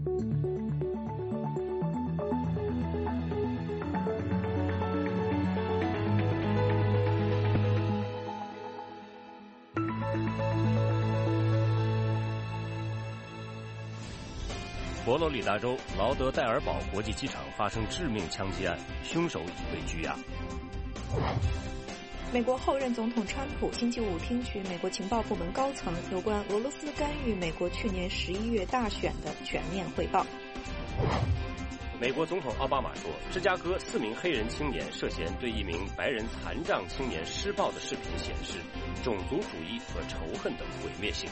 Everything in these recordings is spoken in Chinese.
佛罗里达州劳德代尔堡国际机场发生致命枪击案，凶手已被拘押。 美国后任总统川普星期五听取美国情报部门高层有关俄罗斯干预美国去年11月大选的全面汇报。 美国总统奥巴马说，芝加哥4名黑人青年涉嫌对一名白人残障青年施暴的视频显示种族主义和仇恨的毁灭性。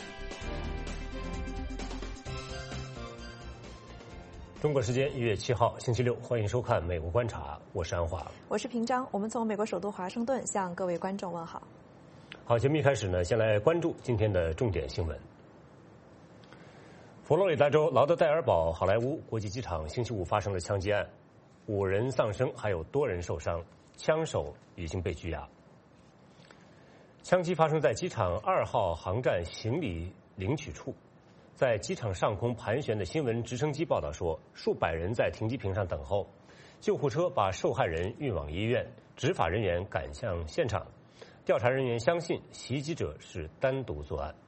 中国时间1月7号星期六，欢迎收看《美国观察》，我是安华， 我是平章。我们从美国首都华盛顿向各位观众问好。 好，节目一开始呢，先来关注今天的重点新闻。佛罗里达州劳德代尔堡好莱坞国际机场星期五发生了枪击案，5人丧生，还有多人受伤，枪手已经被拘押。枪击发生在机场2号航站行李领取处。在机场上空盘旋的新闻直升机报道说，数百人在停机坪上等候，救护车把受害人运往医院，执法人员赶向现场。调查人员相信袭击者是单独作案。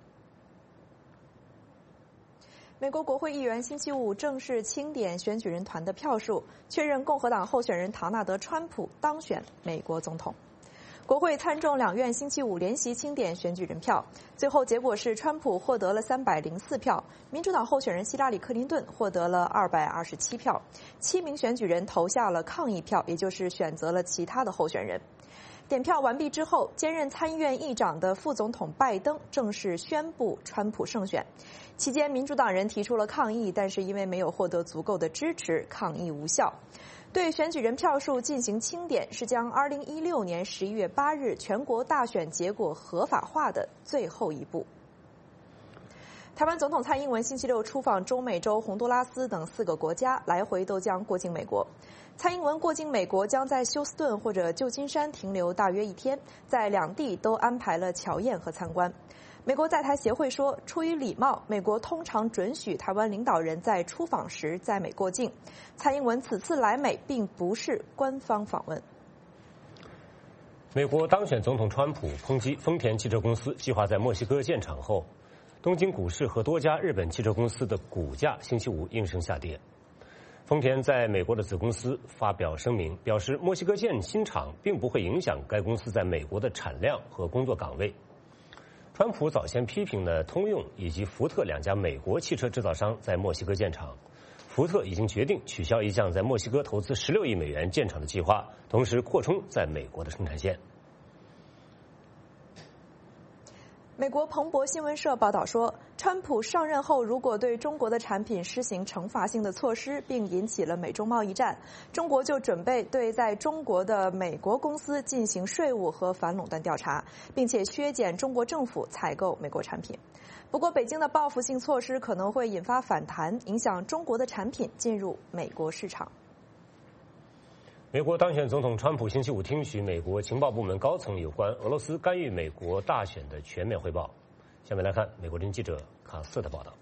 美国国会议员星期五正式清点选举人团的票数，确认共和党候选人唐纳德·川普当选美国总统。国会参众两院星期五联席清点选举人票，最后结果是川普获得了304票，民主党候选人希拉里·克林顿获得了227票，7名选举人投下了抗议票，也就是选择了其他的候选人。点票完毕之后，兼任参议院议长的副总统拜登正式宣布川普胜选。期间，民主党人提出了抗议，但是因为没有获得足够的支持，抗议无效。对选举人票数进行清点，是将2016年11月8日全国大选结果合法化的最后一步。台湾总统蔡英文星期六出访中美洲洪都拉斯等4个国家，来回都将过境美国。蔡英文过境美国将在休斯顿或者旧金山停留大约1天，在两地都安排了侨宴和参观。美国在台协会说，出于礼貌，美国通常准许台湾领导人在出访时在美过境。蔡英文此次来美并不是官方访问。 美国当选总统川普抨击丰田汽车公司计划在墨西哥建厂后，东京股市和多家日本汽车公司的股价星期五应声下跌。丰田在美国的子公司发表声明，表示墨西哥建新厂并不会影响该公司在美国的产量和工作岗位。川普早先批评了通用以及福特2家美国汽车制造商在墨西哥建厂，福特已经决定取消一项在墨西哥投资16亿美元建厂的计划，同时扩充在美国的生产线。 美国彭博新闻社报道说，川普上任后如果对中国的产品施行惩罚性的措施，并引起了美中贸易战，中国就准备对在中国的美国公司进行税务和反垄断调查，并且削减中国政府采购美国产品。不过，北京的报复性措施可能会引发反弹，影响中国的产品进入美国市场。 美国当选总统川普星期五听取美国情报部门高层有关俄罗斯干预美国大选的全面汇报。下面来看美国之音记者卡瑟的报道。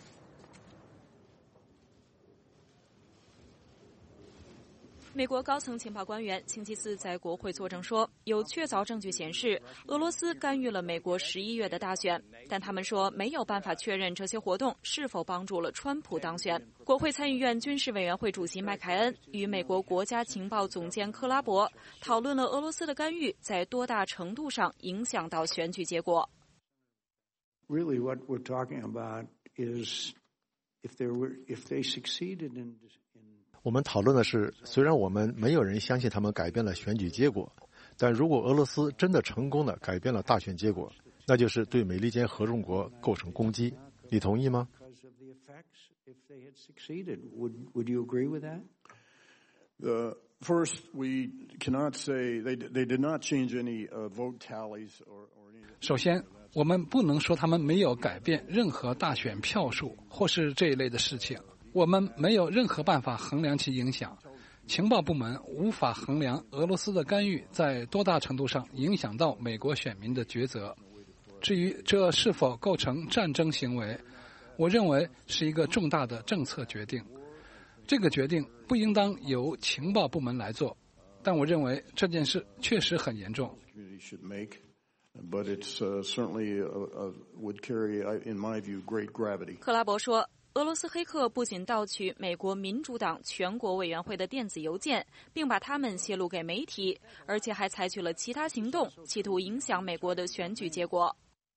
美国高层情报官员星期四在国会作证说，有确凿证据显示俄罗斯干预了美国11月的大选，但他们说没有办法确认这些活动是否帮助了川普当选。国会参议院军事委员会主席麦凯恩与美国国家情报总监克拉伯讨论了俄罗斯的干预在多大程度上影响到选举结果。 Really, what we're talking about is if they succeeded in 我们讨论的是，虽然我们没有人相信他们改变了选举结果，但如果俄罗斯真的成功的改变了大选结果，那就是对美利坚合众国构成攻击。你同意吗？ First, we cannot say they did not change any vote tallies or any. 首先，我们不能说他们没有改变任何大选票数或是这一类的事情。我们没有任何办法衡量其影响，情报部门无法衡量俄罗斯的干预在多大程度上影响到美国选民的抉择。至于这是否构成战争行为， 我认为是一个重大的政策决定。这个决定不应当由情报部门来做，但我认为这件事确实很严重。 克拉伯说，俄罗斯黑客不仅盗取美国民主党全国委员会的电子邮件，并把它们泄露给媒体，而且还采取了其他行动，企图影响美国的选举结果。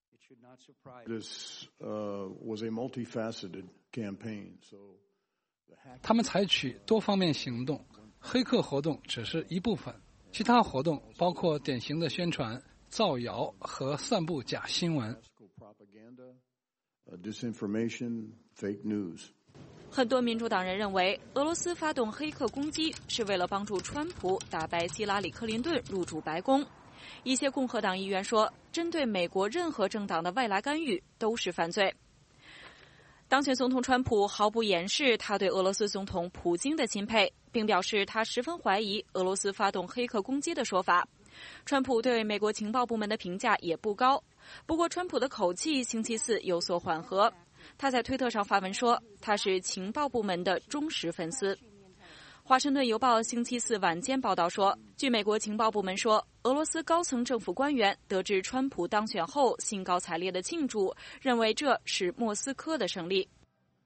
他们采取多方面行动，黑客活动只是一部分，其他活动包括典型的宣传、造谣和散布假新闻。 很多民主党人认为，俄罗斯发动黑客攻击是为了帮助川普打败希拉里·克林顿入主白宫。一些共和党议员说，针对美国任何政党的外来干预都是犯罪。当选总统川普毫不掩饰他对俄罗斯总统普京的钦佩，并表示他十分怀疑俄罗斯发动黑客攻击的说法。川普对美国情报部门的评价也不高，不过川普的口气星期四有所缓和。他在推特上发文说，他是情报部门的忠实粉丝。华盛顿邮报星期四晚间报道说，据美国情报部门说，俄罗斯高层政府官员得知川普当选后兴高采烈地庆祝，认为这是莫斯科的胜利。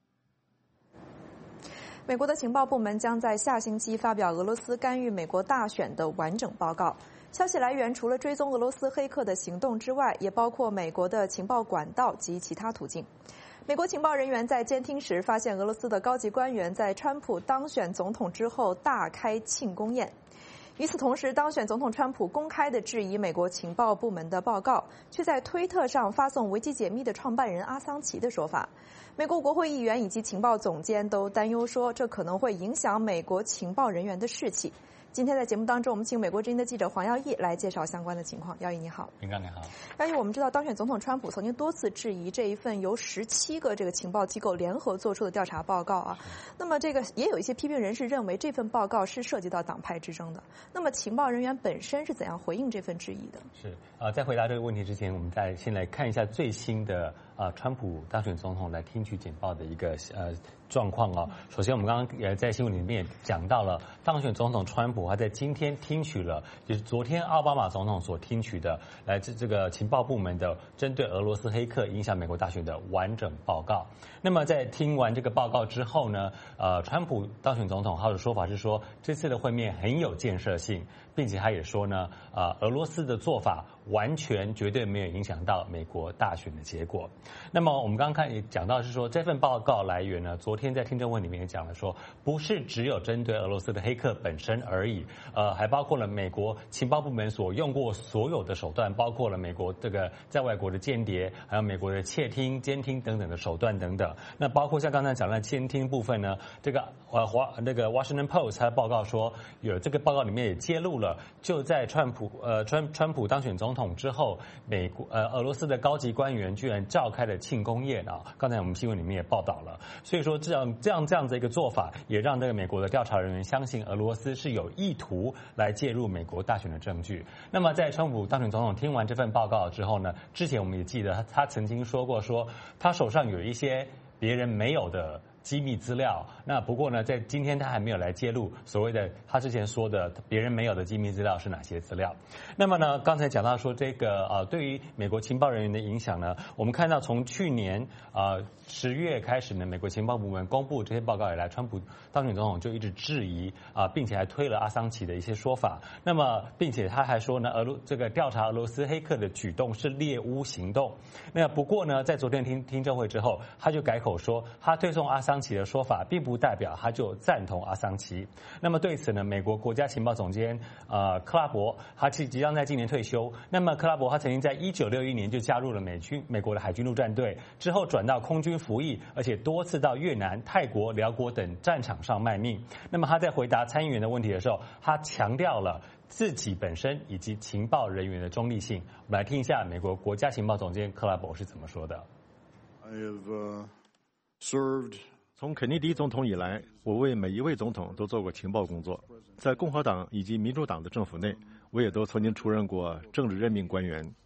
美国的情报部门将在下星期发表俄罗斯干预美国大选的完整报告。消息来源除了追踪俄罗斯黑客的行动之外，也包括美国的情报管道及其他途径。美国情报人员在监听时发现，俄罗斯的高级官员在川普当选总统之后大开庆功宴。与此同时，当选总统川普公开地质疑美国情报部门的报告，却在推特上发送维基解密的创办人阿桑奇的说法。美国国会议员以及情报总监都担忧说，这可能会影响美国情报人员的士气。今天在节目当中，我们请美国之音的记者黄耀义来介绍相关的情况。耀义你好。 平刚你好。 耀义，我们知道当选总统川普曾经多次质疑这一份由17个这个情报机构联合做出的调查报告啊。那么这个也有一些批评人士认为这份报告是涉及到党派之争的。那么情报人员本身是怎样回应这份质疑的？ 是在回答这个问题之前，我们先来看一下最新的川普当选总统来听取简报的一个状况啊。首先，我们刚刚也在新闻里面也讲到了，当选总统川普他在今天听取了，就是昨天奥巴马总统所听取的来自这个情报部门的针对俄罗斯黑客影响美国大选的完整报告。那么在听完这个报告之后呢，川普当选总统他的说法是说，这次的会面很有建设性，并且他也说呢，俄罗斯的做法完全绝对没有影响到美国大选的结果。那么我们刚刚也讲到是说，这份报告来源呢，昨天在听证会里面也讲了说，不是只有针对俄罗斯的黑客本身而已，还包括了美国情报部门所用过所有的手段，包括了美国这个在外国的间谍，还有美国的窃听、监听等等的手段等等。那包括像刚才讲的监听部分呢，这个Washington Post 它的报告说，有这个报告里面也揭露了，就在川普当选总统之后，俄罗斯的高级官员居然召开了庆功宴啊！刚才我们新闻里面也报道了，所以说这样子一个做法，也让这个美国的调查人员相信俄罗斯是有意图来介入美国大选的证据。那么在川普当选总统听完这份报告之后呢，之前我们也记得他曾经说过，说他手上有一些别人没有的机密资料。那不过呢，在今天他还没有来揭露所谓的他之前说的别人没有的机密资料是哪些资料。那么呢，刚才讲到说这个对于美国情报人员的影响呢，我们看到从去年10月开始呢，美国情报部门公布这些报告以来，川普当选总统就一直质疑并且还推了阿桑奇的一些说法。那么并且他还说呢，这个调查俄罗斯黑客的举动是猎巫行动。那不过呢，在昨天听证会之后，他就改口说，他推送阿桑奇的说法并不代表他就赞同阿桑奇。那么对此呢，美国国家情报总监克拉伯他即将在今年退休。那么克拉伯他曾经在1961年就加入了美国的海军陆战队，之后转到空军服役，而且多次到越南、泰国、辽国等战场上卖命。那么他在回答参议员的问题的时候，他强调了自己本身以及情报人员的中立性。我们来听一下美国国家情报总监克拉伯是怎么说的。 从肯尼迪总统以来，我为每一位总统都做过情报工作。在共和党以及民主党的政府内，我也都曾经出任过政治任命官员。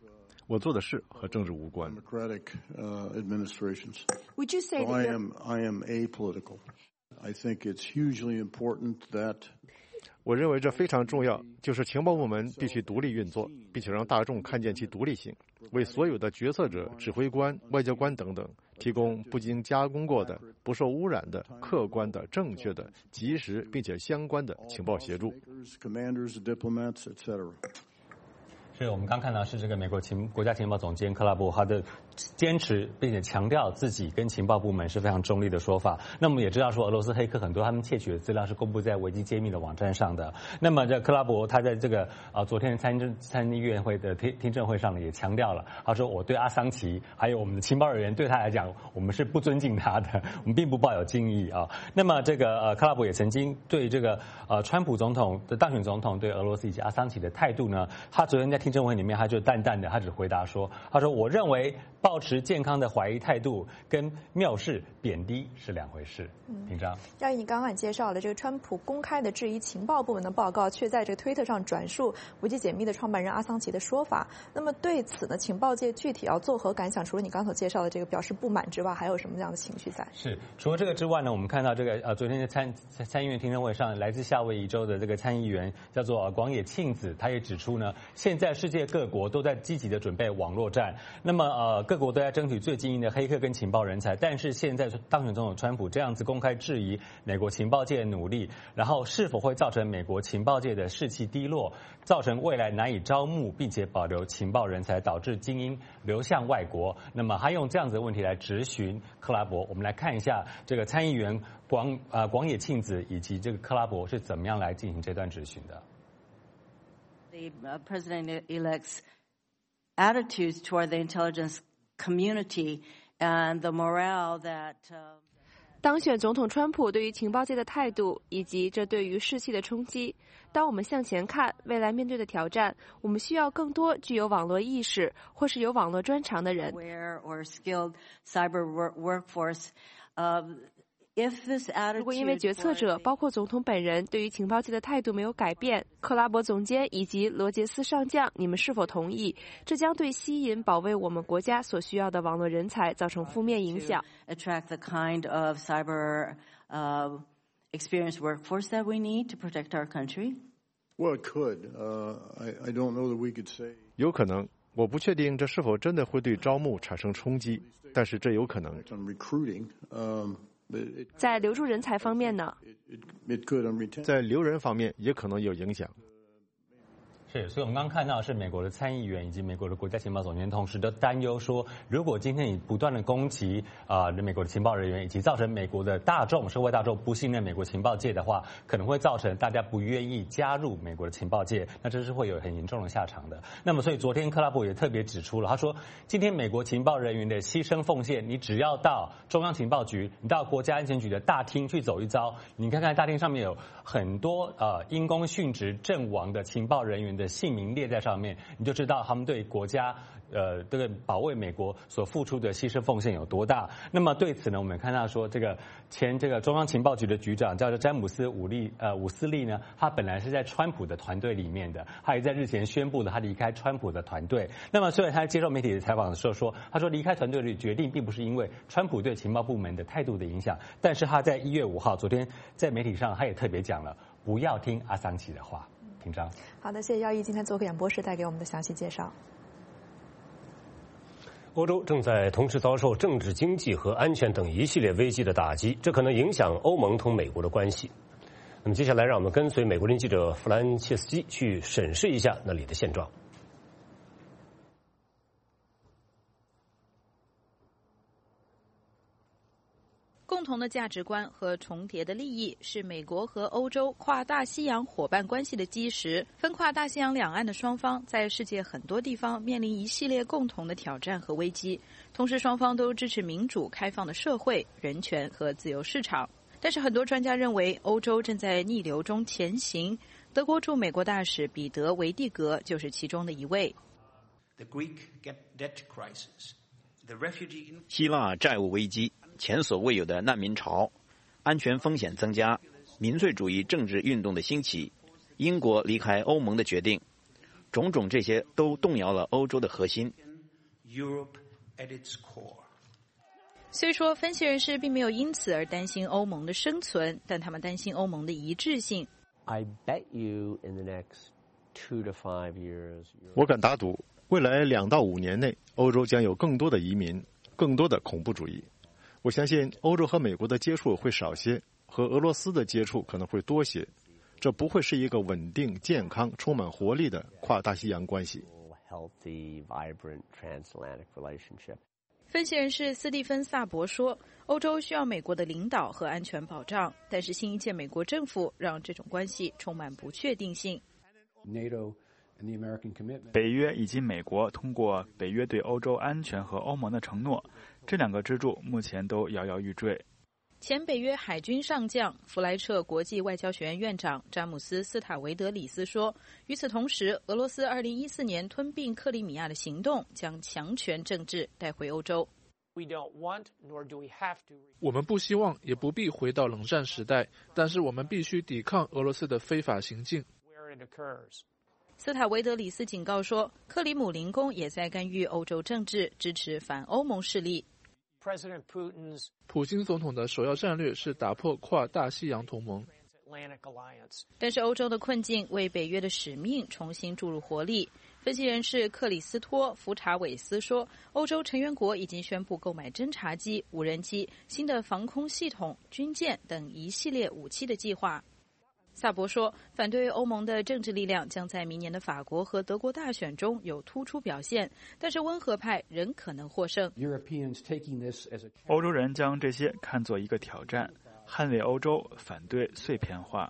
我做的事和政治无关。 Democratic administrations. Would you say So that I am apolitical. I think it's hugely important that. 我认为这非常重要，就是情报部门必须独立运作，并且让大众看见其独立性，为所有的决策者、指挥官、外交官等等提供不经加工过的、不受污染的、客观的、正确的、及时并且相关的情报协助。 Commanders, diplomats, etc. 是我们刚看到是这个美国国家情报总监克拉伯他的坚持，并且强调自己跟情报部门是非常中立的说法。那么也知道说俄罗斯黑客很多他们窃取的资料是公布在维基揭秘的网站上的。那么这克拉伯他在这个昨天参议院会的听证会上呢也强调了，他说我对阿桑奇还有我们的情报人员对他来讲，我们是不尊敬他的，我们并不抱有敬意啊。那么这个克拉伯也曾经对这个川普总统的当选总统对俄罗斯以及阿桑奇的态度呢，他昨天在听证会里面他就淡淡的，他只回答说，他说我认为抱持健康的怀疑态度跟藐视贬低是两回事。廷章， 耀毅，你刚刚也介绍了这个川普公开的质疑情报部门的报告，却在这个推特上转述维基解密的创办人阿桑奇的说法。那么对此呢，情报界具体要作何感想？除了你刚所介绍的这个表示不满之外，还有什么样的情绪在？ 是除了这个之外呢，我们看到这个昨天的参议院听证会上，来自夏威夷州的这个参议员叫做广野庆子，他也指出呢，现在世界各国都在积极的准备网络战，那么各国都在争取最精英的黑客跟情报人才，但是现在当选总统川普这样子公开质疑美国情报界的努力，然后是否会造成美国情报界的士气低落，造成未来难以招募并且保留情报人才，导致精英流向外国。那么他用这样子的问题来质询克拉伯，我们来看一下这个参议员广野庆子以及这个克拉伯是怎么样来进行这段质询的。 The president-elect's attitudes toward the intelligence community and the morale that. 当选总统川普对于情报界的态度，以及这对于士气的冲击。当我们向前看，未来面对的挑战，我们需要更多具有网络意识或是有网络专长的人。 Or skilled cyber workforce. 如果因为决策者，包括总统本人，对于情报界的态度没有改变，克拉伯总监以及罗杰斯上将，你们是否同意？这将对吸引保卫我们国家所需要的网络人才造成负面影响。 Attract the kind of cyber experienced workforce that we need to protect our country. Well, it could. I don't know that we could say. 有可能，我不确定这是否真的会对招募产生冲击，但是这有可能。 在留住人才方面呢？ 在留人方面也可能有影响。 是，所以我们刚刚看到是美国的参议员以及美国的国家情报总监，同时都担忧说，如果今天你不断的攻击美国的情报人员，以及造成美国的社会大众不信任美国情报界的话，可能会造成大家不愿意加入美国的情报界，那这是会有很严重的下场的。那么，所以昨天克拉伯也特别指出了，他说，今天美国情报人员的牺牲奉献，你只要到中央情报局，你到国家安全局的大厅去走一遭，你看看大厅上面有很多因公殉职阵亡的情报人员的姓名列在上面，你就知道他们对国家这个保卫美国所付出的牺牲奉献有多大。那么对此呢，我们看到说这个中央情报局的局长叫做詹姆斯伍斯利呢，他本来是在川普的团队里面的，他也在日前宣布了他离开川普的团队。那么虽然他接受媒体的采访的时候说，他说离开团队的决定并不是因为川普对情报部门的态度的影响，但是他在1月5号昨天在媒体上他也特别讲了，不要听阿桑奇的话。廷章， 好的，谢谢耀毅今天做客演播室带给我们的详细介绍。 欧洲正在同时遭受政治、经济和安全等一系列危机的打击，这可能影响欧盟同美国的关系。那么接下来，让我们跟随美国之音记者弗兰切斯基去审视一下那里的现状。 共同的价值观和重叠的利益是美国和欧洲跨大西洋伙伴关系的基石。分跨大西洋两岸的双方在世界很多地方面临一系列共同的挑战和危机，同时双方都支持民主、开放的社会、人权和自由市场。但是很多专家认为，欧洲正在逆流中前行。德国驻美国大使彼得·维蒂格就是其中的一位。 希腊债务危机，前所未有的难民潮，安全风险增加，民粹主义政治运动的兴起，英国离开欧盟的决定，种种这些都动摇了欧洲的核心。 Europe at its core. 虽说分析人士并没有因此而担心欧盟的生存，但他们担心欧盟的一致性。 I bet you in the next 2 to 5 years. 我敢打赌，未来2到5年内，欧洲将有更多的移民，更多的恐怖主义。我相信欧洲和美国的接触会少些，和俄罗斯的接触可能会多些。这不会是一个稳定、健康、充满活力的跨大西洋关系。 Healthy, vibrant transatlantic relationship. 分析人士斯蒂芬·萨博说，欧洲需要美国的领导和安全保障，但是新一届美国政府让这种关系充满不确定性。 北约以及美国通过北约对欧洲安全和欧盟的承诺，这2个支柱目前都摇摇欲坠。 前北约海军上将、弗莱彻国际外交学院院长詹姆斯·斯塔维德里斯说，与此同时，俄罗斯2014年吞并克里米亚的行动将强权政治带回欧洲。 我们不希望也不必回到冷战时代，但是我们必须抵抗俄罗斯的非法行径。 斯塔维德里斯警告说，克里姆林宫也在干预欧洲政治，支持反欧盟势力。 普京总统的首要战略是打破跨大西洋同盟， 但是欧洲的困境为北约的使命重新注入活力。分析人士克里斯托·福查韦斯说，欧洲成员国已经宣布购买侦察机、无人机、新的防空系统、军舰等一系列武器的计划。萨博说，反对欧盟的政治力量将在明年的法国和德国大选中有突出表现，但是温和派仍可能获胜。 欧洲人将这些看作一个挑战，捍卫欧洲，反对碎片化。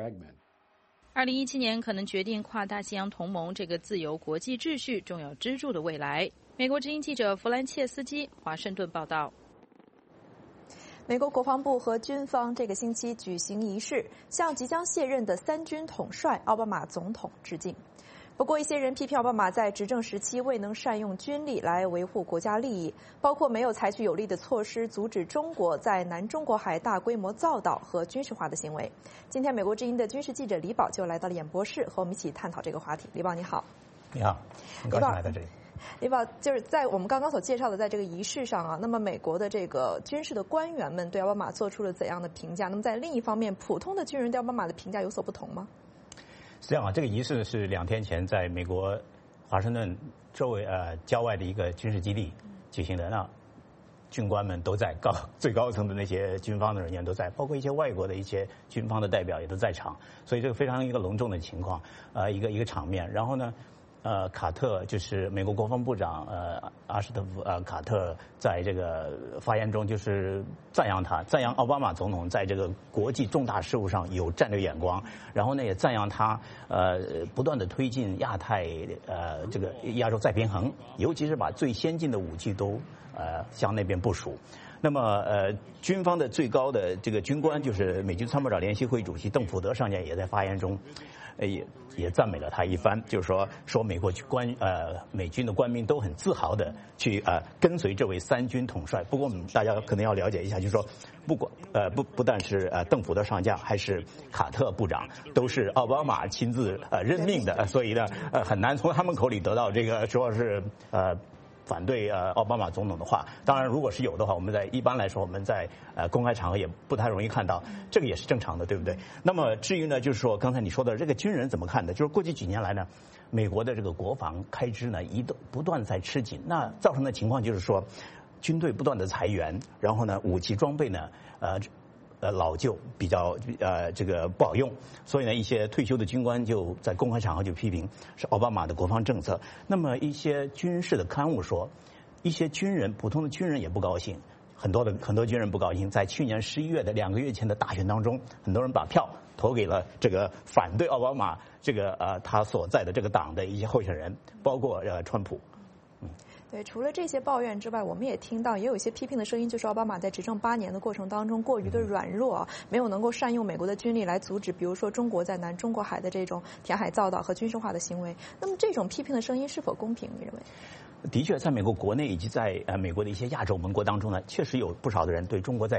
2017年可能决定跨大西洋同盟这个自由国际秩序重要支柱的未来。美国之音记者弗兰切斯基华盛顿报道。 美国国防部和军方这个星期举行仪式，向即将卸任的3军统帅奥巴马总统致敬。不过，一些人批评奥巴马在执政时期未能善用军力来维护国家利益，包括没有采取有力的措施阻止中国在南中国海大规模造岛和军事化的行为。今天，美国之音的军事记者李宝就来到了演播室，和我们一起探讨这个话题。李宝，你好。 你好，很高兴来到这里。 李宝，就是在我们刚刚所介绍的，在这个仪式上啊，那么美国的这个军事的官员们对奥巴马做出了怎样的评价？那么在另一方面，普通的军人对奥巴马的评价有所不同吗？ 是这样啊，这个仪式是2天前在美国华盛顿周围郊外的一个军事基地举行的。那军官们都在，最高层的那些军方的人员都在，包括一些外国的一些军方的代表也都在场，所以这个非常一个隆重的情况，一个场面。然后呢，卡特就是美国国防部长阿什特夫卡特在这个发言中就是赞扬奥巴马总统在这个国际重大事务上有战略眼光，然后呢也赞扬他不断的推进亚太这个亚洲再平衡，尤其是把最先进的武器都向那边部署。那么军方的最高的这个军官就是美军参谋长联席会主席邓福德上将也在发言中也赞美了他一番，就是说美国美军的官兵都很自豪的去跟随这位3军统帅。不过我们大家可能要了解一下，就是说不但是邓福德上将，还是卡特部长，都是奥巴马亲自任命的，所以呢很难从他们口里得到这个说是反对奥巴马总统的话。当然如果是有的话，我们一般来说我们在公开场合也不太容易看到，这个也是正常的，对不对？那么至于呢，就是说刚才你说的这个军人怎么看的，就是过去几年来呢，美国的这个国防开支呢不断在吃紧，那造成的情况就是说军队不断的裁员，然后呢武器装备呢老旧，比较这个不好用，所以呢一些退休的军官就在公开场合就批评是奥巴马的国防政策。那么一些军事的刊物说，一些普通的军人也不高兴，很多军人不高兴。在去年11月的2个月前的大选当中，很多人把票投给了这个反对奥巴马这个他所在的这个党的一些候选人，包括川普。 对，除了这些抱怨之外，我们也听到也有一些批评的声音，就是奥巴马在执政8年的过程当中过于的软弱，没有能够善用美国的军力来阻止，比如说中国在南中国海的这种填海造岛和军事化的行为。那么这种批评的声音是否公平？你认为？ 的确，在美国国内以及在美国的一些亚洲盟国当中呢，确实有不少的人对中国在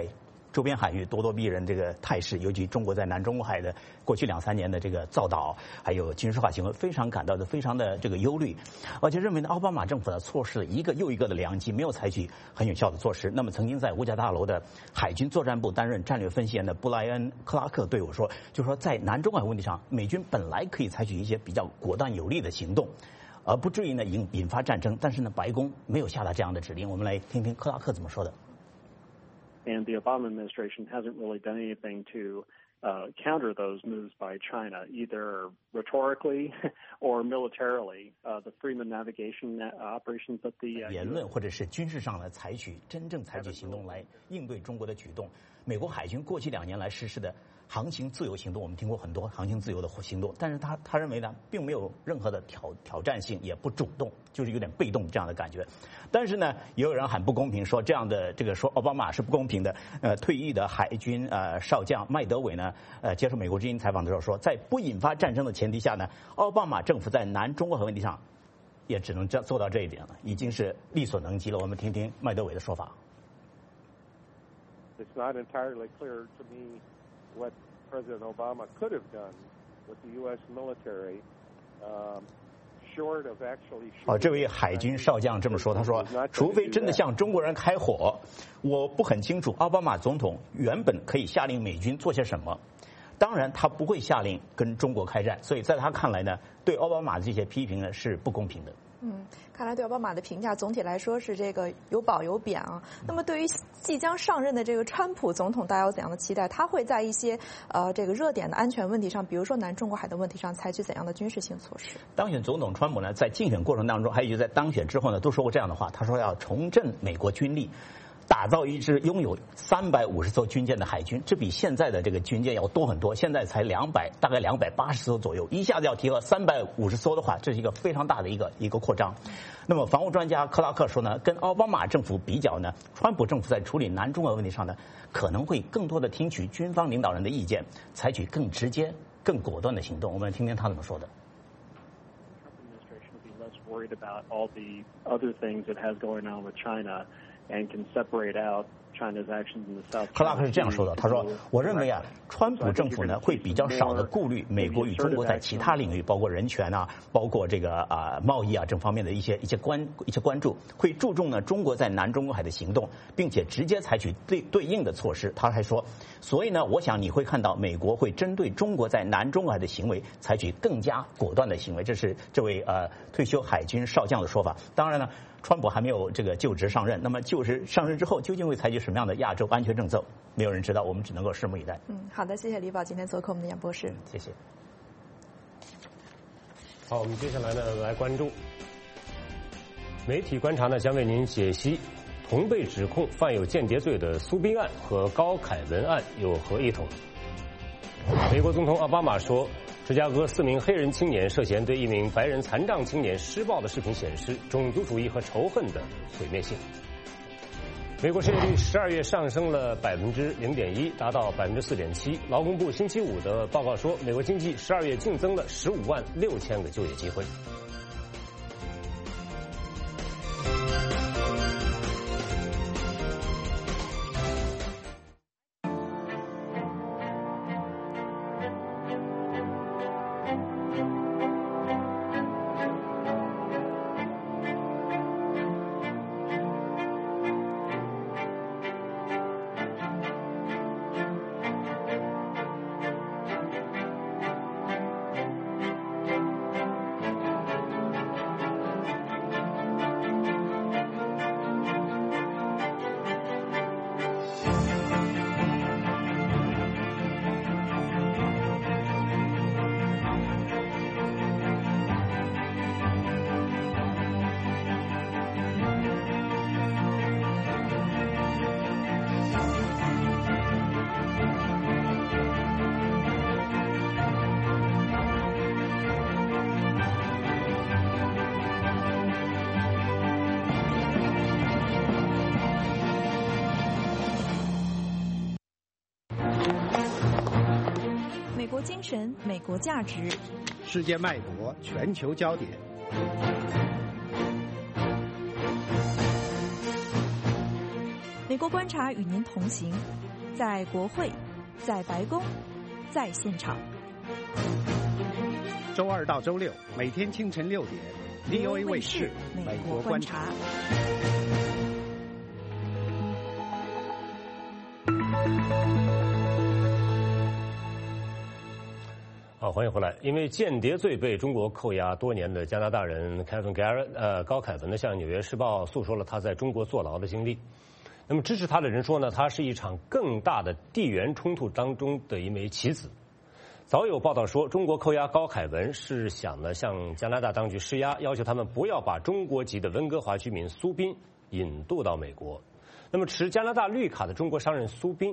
周边海域咄咄逼人这个态势，尤其中国在南中国海的过去2-3年的这个造岛，还有军事化行为，非常感到的非常的这个忧虑，而且认为呢，奥巴马政府呢错失了一个又一个的良机，没有采取很有效的措施。那么，曾经在五角大楼的海军作战部担任战略分析员的布莱恩·克拉克对我说，就说在南中国海问题上，美军本来可以采取一些比较果断有力的行动，而不至于呢引发战争。但是呢，白宫没有下达这样的指令。我们来听听克拉克怎么说的。 And the Obama administration hasn't really done anything to counter those moves by China, either rhetorically or militarily. The Freeman navigation operations that the 言论或者是军事上来真正采取行动来应对中国的举动。美国海军过去2年来实施的航行自由行动，我们听过很多航行自由的行动，但是他认为呢，并没有任何的挑战性，也不主动，就是有点被动这样的感觉。但是呢，也有人喊不公平，说这样的说奥巴马是不公平的。退役的海军少将麦德韦呢，接受美国之音采访的时候说，在不引发战争的前提下呢，奥巴马政府在南中国海问题上也只能做到这一点了，已经是力所能及了。我们听听麦德韦的说法。 It's not entirely clear to me what President Obama could have done with the U.S. military, short of actually. 这位海军少将这么说，他说，除非真的向中国人开火，我不很清楚奥巴马总统原本可以下令美军做些什么。当然，他不会下令跟中国开战，所以在他看来呢，对奥巴马的这些批评呢是不公平的。 看来对奥巴马的评价总体来说是这个有褒有贬啊。那么对于即将上任的这个川普总统，大家有怎样的期待？他会在一些这个热点的安全问题上，比如说南中国海的问题上，采取怎样的军事性措施？ 当选总统川普呢，在竞选过程当中，还有就在当选之后呢，都说过这样的话。他说要重振美国军力，打造一支拥有350艘军舰的海军，这比现在的这个军舰要多很多。现在才大概280艘左右，一下子要提到350艘的话，这是一个非常大的一个扩张。那么，防务专家克拉克说呢，跟奥巴马政府比较呢，川普政府在处理南中国问题上呢，可能会更多的听取军方领导人的意见，采取更直接、更果断的行动。我们听听他怎么说的。 Worried about all the other things it has going on with China and can separate out China's actions in the South. 克拉克是这样说的，他说：“我认为啊，川普政府呢会比较少的顾虑美国与中国在其他领域，包括人权啊，包括这个贸易啊这方面的一些关注，会注重呢中国在南中国海的行动，并且直接采取对应的措施。”他还说：“所以呢，我想你会看到美国会针对中国在南中国海的行为采取更加果断的行为。”这是这位退休海军少将的说法。当然呢，川普还没有这个就职上任，那么就职上任之后究竟会采取什么样的亚洲安全政策，没有人知道，我们只能够拭目以待。 好的，谢谢李宝今天做客我们的演播室。 谢谢。 好，我们接下来呢来关注媒体观察呢，将为您解析同被指控犯有间谍罪的苏宾案和高凯文案有何异同。美国总统奥巴马说，芝加哥4名黑人青年涉嫌对一名白人残障青年施暴的视频显示种族主义和仇恨的毁灭性。美国失业率12月上升了0.1%，达到4.7%。劳工部星期五的报告说，美国经济12月净增了15.6万个就业机会。 精神，美国价值， 世界脉搏，全球焦点。 美国观察与您同行， 在国会，在白宫，在现场。 周二到周六每天清晨6点 ，VOA 卫视《美国观察》。 好，欢迎回来。因为间谍罪被中国扣押多年的加拿大人高凯文呢，向《纽约时报》诉说了他在中国坐牢的经历。那么支持他的人说呢，他是一场更大的地缘冲突当中的一枚棋子。早有报道说，中国扣押高凯文是想呢向加拿大当局施压，要求他们不要把中国籍的温哥华居民苏斌引渡到美国。那么持加拿大绿卡的中国商人苏斌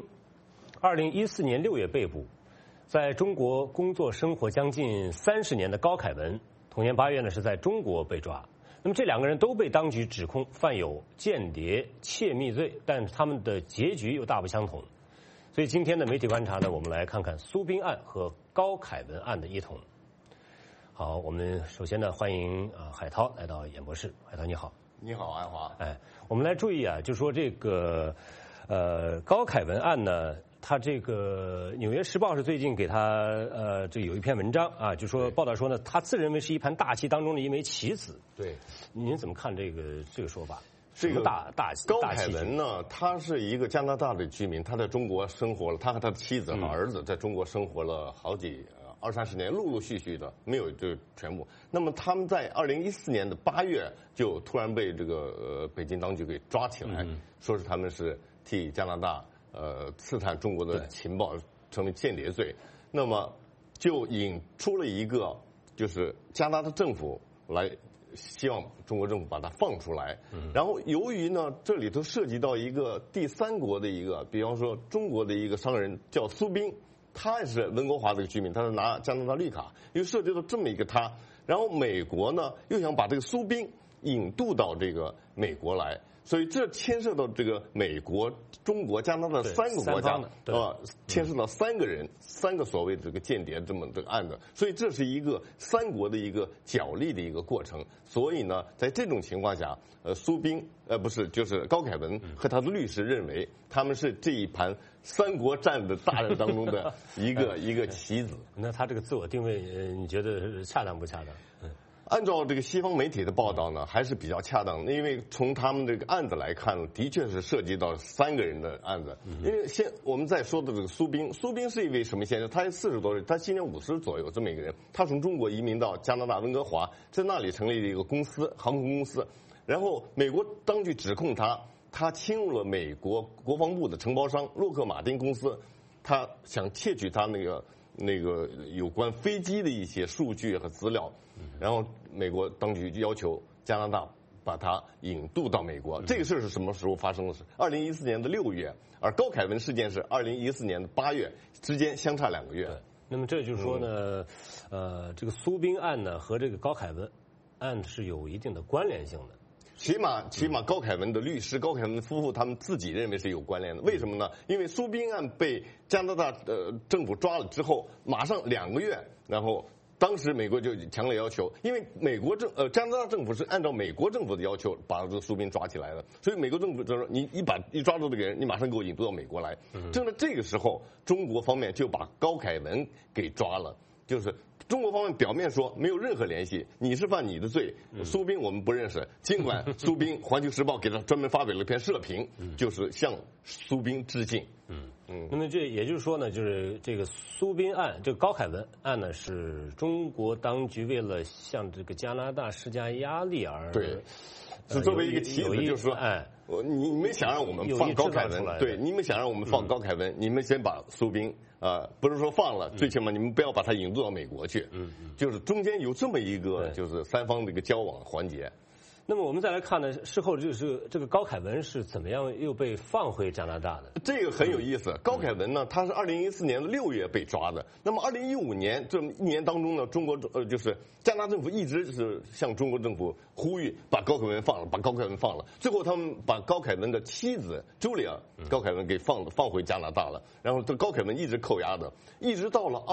，2014年6月被捕。在中国工作生活将近30年的高凯文，同年8月呢是在中国被抓。那么这两个人都被当局指控犯有间谍窃密罪，但他们的结局又大不相同。所以今天的媒体观察呢，我们来看看苏斌案和高凯文案的异同。好，我们首先呢欢迎海涛来到演播室。海涛你好。 你好，安华。 哎，我们来注意啊，就说这个高凯文案呢。他这个《纽约时报》是最近给他这有一篇文章啊，就说报道说呢，他自认为是一盘大棋当中的一枚棋子。 对， 您怎么看这个说法？ 这个高凯文呢，他是一个加拿大的居民，他在中国生活了，他和他的妻子和儿子在中国生活了好几20-30年，陆陆续续的，没有这全部。那么他们在2014年的8月就突然被这个北京当局给抓起来，说是他们是替加拿大。刺探中国的情报，成为间谍罪，那么就引出了一个，就是加拿大政府来希望中国政府把它放出来。然后由于呢，这里头涉及到一个第三国的一个，比方说中国的一个商人叫苏斌，他也是温哥华的居民，他是拿加拿大绿卡，又涉及到这么一个他，然后美国呢又想把这个苏斌引渡到这个美国来。所以这牵涉到这个美国、中国、加拿大3个国家，牵涉到3个人，3个所谓的这个间谍这么这个案子，所以这是一个3国的一个角力的一个过程。所以呢，在这种情况下，苏斌不是就是高凯文和他的律师认为他们是这一盘3国战的大战当中的一个棋子。 那他这个自我定位，你觉得恰当不恰当？ 按照这个西方媒体的报道呢，还是比较恰当的，因为从他们这个案子来看，的确是涉及到3个人的案子。因为我们再说的这个苏斌是一位什么先生？他40多岁，他今年50左右这么一个人。他从中国移民到加拿大温哥华，在那里成立了一个公司，航空公司。然后美国当局指控他侵入了美国国防部的承包商洛克马丁公司，他想窃取他那个有关飞机的一些数据和资料。然后美国当局要求加拿大把他引渡到美国。这个事是什么时候发生的事？2014年的6月，而高凯文事件是2014年的8月，之间相差2个月。 那么这就是说呢，这个苏斌案呢和这个高凯文案是有一定的关联性的。 起码高凯文的律师高凯文夫妇他们自己认为是有关联的。为什么呢？因为苏斌案被加拿大政府抓了之后，马上2个月，然后当时美国就强烈要求，因为加拿大政府是按照美国政府的要求把这个苏斌抓起来的，所以美国政府就说你抓住这个人，你马上给我引渡到美国来。正在这个时候，中国方面就把高凯文给抓了，就是中国方面表面说没有任何联系，你是犯你的罪，苏斌我们不认识。尽管苏斌《环球时报》给他专门发表了一篇社评，就是向苏斌致敬。 那么这也就是说呢，就是这个苏斌案，这个高凯文案呢，是中国当局为了向这个加拿大施加压力而对，是作为一个棋子，就是说，你们想让我们放高凯文，对，你们想让我们放高凯文，你们先把苏斌不是说放了，最起码你们不要把他引渡到美国去。就是中间有这么一个就是3方的一个交往环节。 那么我们再来看呢，事后就是这个高凯文是怎么样又被放回加拿大的？ 这个很有意思。高凯文呢，他是2014年6月被抓的。那么2015年这1年当中呢，中国就是加拿大政府一直是向中国政府呼吁把高凯文放了，把高凯文放了。最后他们把高凯文的妻子茱莉亚高凯文给放回加拿大了。然后这高凯文一直扣押的，一直到了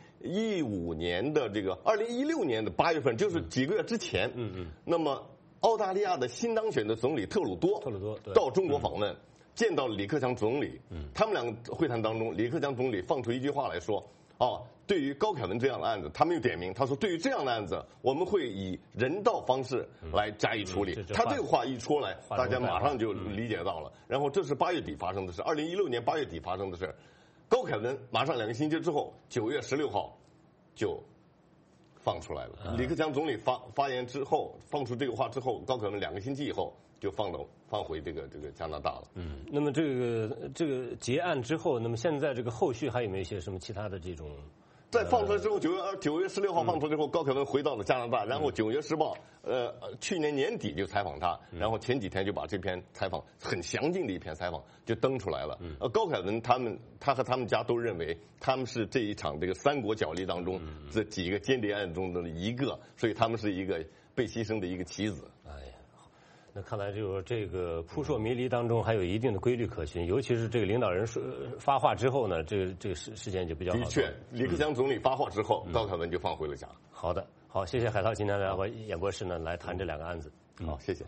2015年的这个2016年的8月份，就是几个月之前。那么澳大利亚的新当选的总理特鲁多到中国访问， 见到李克强总理，他们两个会谈当中，李克强总理放出一句话来说，对于高凯文这样的案子，他没有点名，他说对于这样的案子，我们会以人道方式来加以处理。他这个话一出来，大家马上就理解到了。然后这是8月底发生的事，2016年8月底发生的事。高凯文马上2个星期之后，9月16号就放出来了。李克强总理发言之后，放出这个话之后，高凯文2个星期以后就放回这个加拿大了。 那么这个结案之后，那么现在这个后续还有没有一些什么其他的这种？ 在放出来之后，9月16号放出来之后，高凯文回到了加拿大，然后《9月时报》去年年底就采访他，然后前几天就把这篇采访很详尽的一篇采访就登出来了。高凯文他和他们家都认为他们是这一场这个三国角力当中这几个间谍案中的一个，所以他们是一个被牺牲的一个棋子。 那看来就是这个扑朔迷离当中还有一定的规律可循，尤其是这个领导人发话之后呢，这个事件就比较好。 的确，李克强总理发话之后，高凯文就放回了家。 好的，好，谢谢海涛今天来和演博士呢来谈这2个案子。 好，谢谢。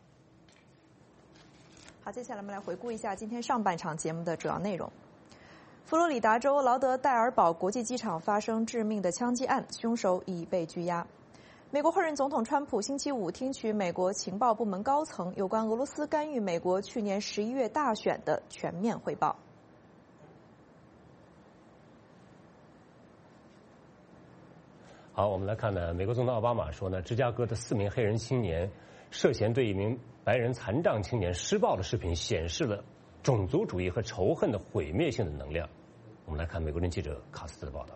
好，接下来我们来回顾一下今天上半场节目的主要内容。佛罗里达州劳德代尔堡国际机场发生致命的枪击案，凶手已被拘押。美国后任总统川普星期五听取美国情报部门高层有关俄罗斯干预美国去年11月大选的全面汇报。 好，我们来看呢，美国总统奥巴马说呢，芝加哥的4名黑人青年涉嫌对一名白人残障青年施暴的视频显示了种族主义和仇恨的毁灭性的能量。我们来看美国人记者卡斯特的报道。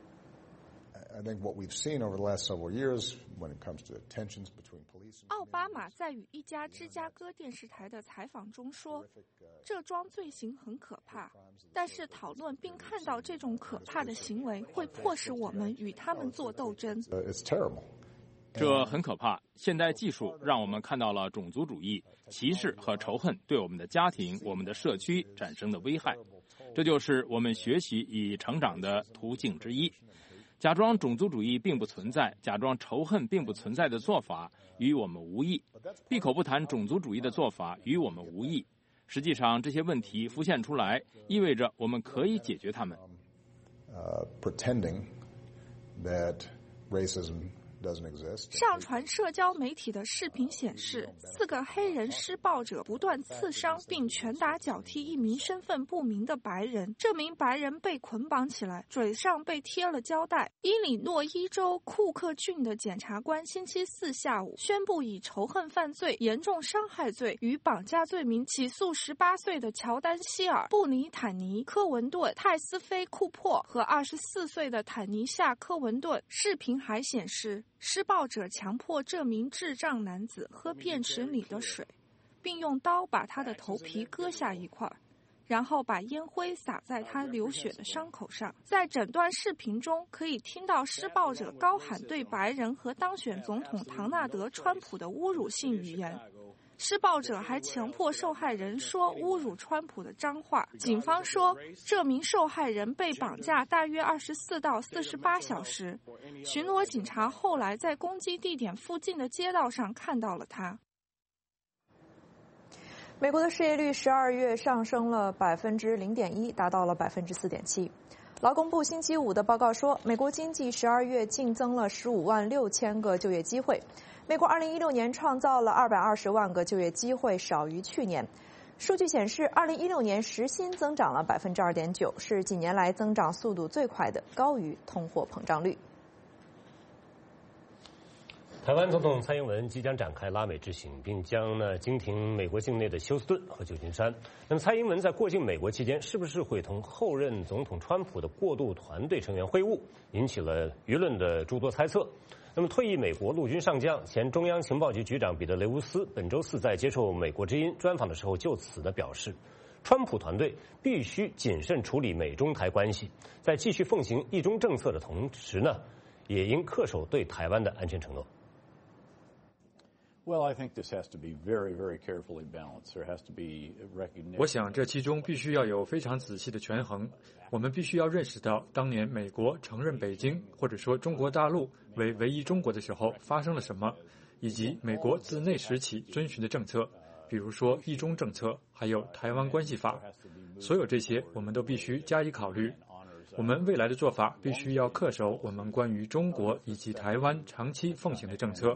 I think what we've seen over the last several years when it comes to tensions between police and 奥巴马在与一家芝加哥电视台的采访中说，这桩罪行很可怕，但是讨论并看到这种可怕的行为会迫使我们与他们做斗争。 It's terrible. 这很可怕。现代技术让我们看到了种族主义、歧视和仇恨对我们的家庭、我们的社区产生的危害。这就是我们学习与成长的途径之一。假装种族主义并不存在，假装仇恨并不存在的做法与我们无异，闭口不谈种族主义的做法与我们无异。实际上，这些问题浮现出来，意味着我们可以解决它们。 Pretending that racism doesn't exist. 上传社交媒体的视频显示，4个黑人施暴者不断刺伤并拳打脚踢一名身份不明的白人。这名白人被捆绑起来，嘴上被贴了胶带。伊利诺伊州库克郡的检察官星期4下午宣布，以仇恨犯罪、严重伤害罪与绑架罪名起诉18岁的乔丹·希尔、布尼坦尼·科文顿、泰斯菲·库珀和24岁的坦尼夏·科文顿。视频还显示，施暴者强迫这名智障男子喝便池里的水，并用刀把他的头皮割下一块，然后把烟灰洒在他流血的伤口上。在整段视频中，可以听到施暴者高喊对白人和当选总统唐纳德·川普的侮辱性语言。施暴者还强迫受害人说侮辱川普的脏话。警方说，这名受害人被绑架大约24到48小时。巡逻警察后来在攻击地点附近的街道上看到了他。 美国的失业率12月上升了0.1%，达到了4.7%。劳工部星期五的报告说，美国经济12月净增了15万6千个就业机会。美国2016年创造了220万个就业机会，少于去年。数据显示，2016年时薪增长了2.9%，是几年来增长速度最快的，高于通货膨胀率。 台湾总统蔡英文即将展开拉美之行，并将经停美国境内的休斯顿和旧金山。那么，蔡英文在过境美国期间，是不是会同后任总统川普的过渡团队成员会晤，引起了舆论的诸多猜测。那么，退役美国陆军上将、前中央情报局局长彼得·雷乌斯本周4在接受《美国之音》专访的时候，就此的表示，川普团队必须谨慎处理美中台关系，在继续奉行一中政策的同时呢，也应恪守对台湾的安全承诺。 Well, I think this has to be very, very carefully balanced. There has to be recognition. 我想这其中必须要有非常仔细的权衡。我们必须要认识到，当年美国承认北京或者说中国大陆为唯一中国的时候发生了什么，以及美国自那时起遵循的政策。 比如说一中政策，还有台湾关系法，所有这些我们都必须加以考虑。我们未来的做法必须要恪守我们关于中国以及台湾长期奉行的政策。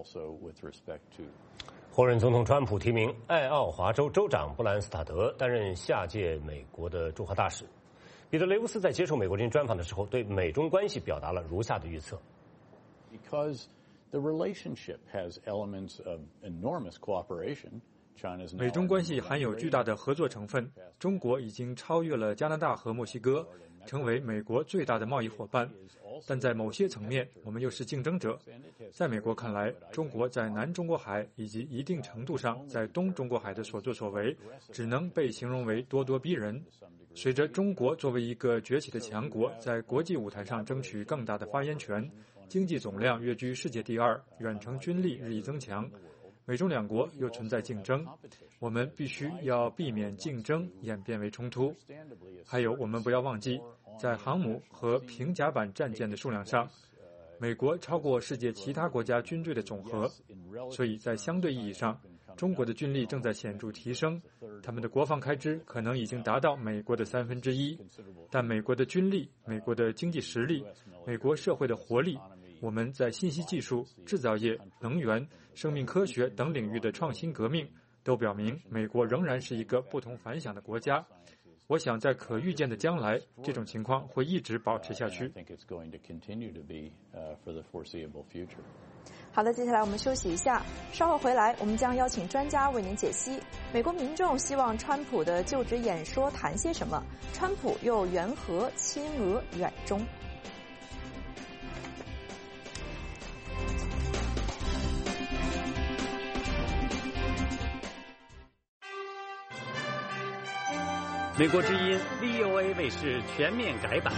后任总统川普提名爱奥华州州长布兰斯塔德担任下届美国的驻华大使。彼得·雷乌斯在接受美国之音专访的时候，对美中关系表达了如下的预测。 Because the relationship has elements of enormous cooperation. 美中关系含有巨大的合作成分，中国已经超越了加拿大和墨西哥，成为美国最大的贸易伙伴。但在某些层面，我们又是竞争者。在美国看来，中国在南中国海以及一定程度上在东中国海的所作所为，只能被形容为咄咄逼人。随着中国作为一个崛起的强国，在国际舞台上争取更大的发言权，经济总量跃居世界第2，远程军力日益增强。美中两国又存在竞争，我们必须要避免竞争演变为冲突。还有，我们不要忘记，在航母和平甲板战舰的数量上，美国超过世界其他国家军队的总和，所以在相对意义上，中国的军力正在显著提升，他们的国防开支可能已经达到美国的1/3，但美国的军力、美国的经济实力、美国社会的活力，我们在信息技术、制造业、能源、生命科学等领域的创新革命，都表明美国仍然是一个不同凡响的国家。我想在可预见的将来，这种情况会一直保持下去。 好的，接下来我们休息一下，稍后回来我们将邀请专家为您解析美国民众希望川普的就职演说谈些什么，川普又缘何亲俄远中。 美国之音 VOA 卫视全面改版，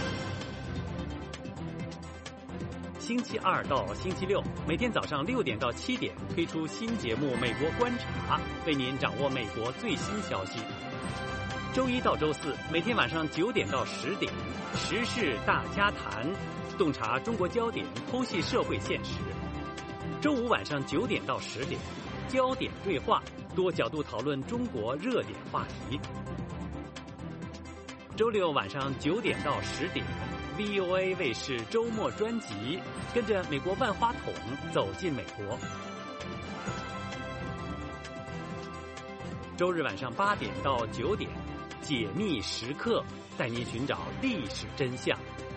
星期2到星期6每天早上6点到7点推出新节目《美国观察》，为您掌握美国最新消息。周1到周4每天晚上9点到10点，时事大家谈，洞察中国焦点，剖析社会现实。周5晚上9点到10点，焦点对话，多角度讨论中国热点话题。周6晚上9点到10点 ，VOA 卫视周末专辑，跟着美国万花筒走进美国。周日晚上8点到9点，解密时刻，带您寻找历史真相。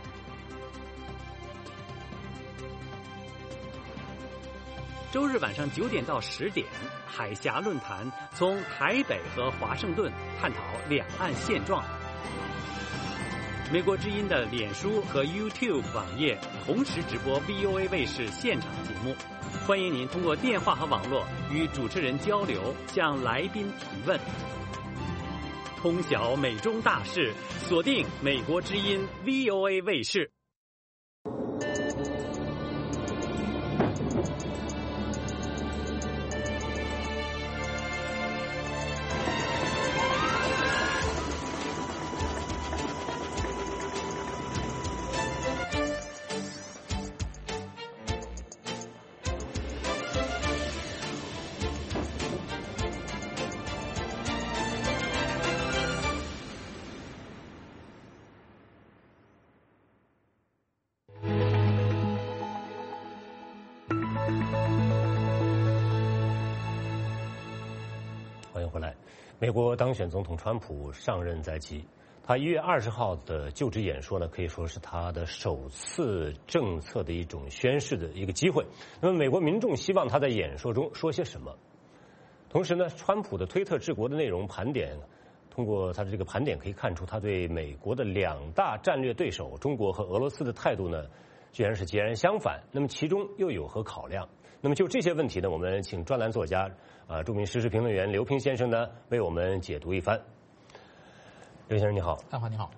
周日晚上9点到10点，海峡论坛，从台北和华盛顿探讨两岸现状。美国之音的脸书和 YouTube 网页同时直播 VOA 卫视现场节目，欢迎您通过电话和网络与主持人交流，向来宾提问。通晓美中大事，锁定美国之音 VOA 卫视。 美国当选总统川普上任在即，他1月20号的就职演说呢，可以说是他的首次政策的一种宣示的一个机会。那么，美国民众希望他在演说中说些什么？同时呢，川普的推特治国的内容盘点，通过他的这个盘点可以看出，他对美国的两大战略对手中国和俄罗斯的态度呢，居然是截然相反。那么其中又有何考量？那么就这些问题呢，我们请专栏作家著名时事评论员刘平先生呢为我们解读一番。刘先生你好。 大华你好。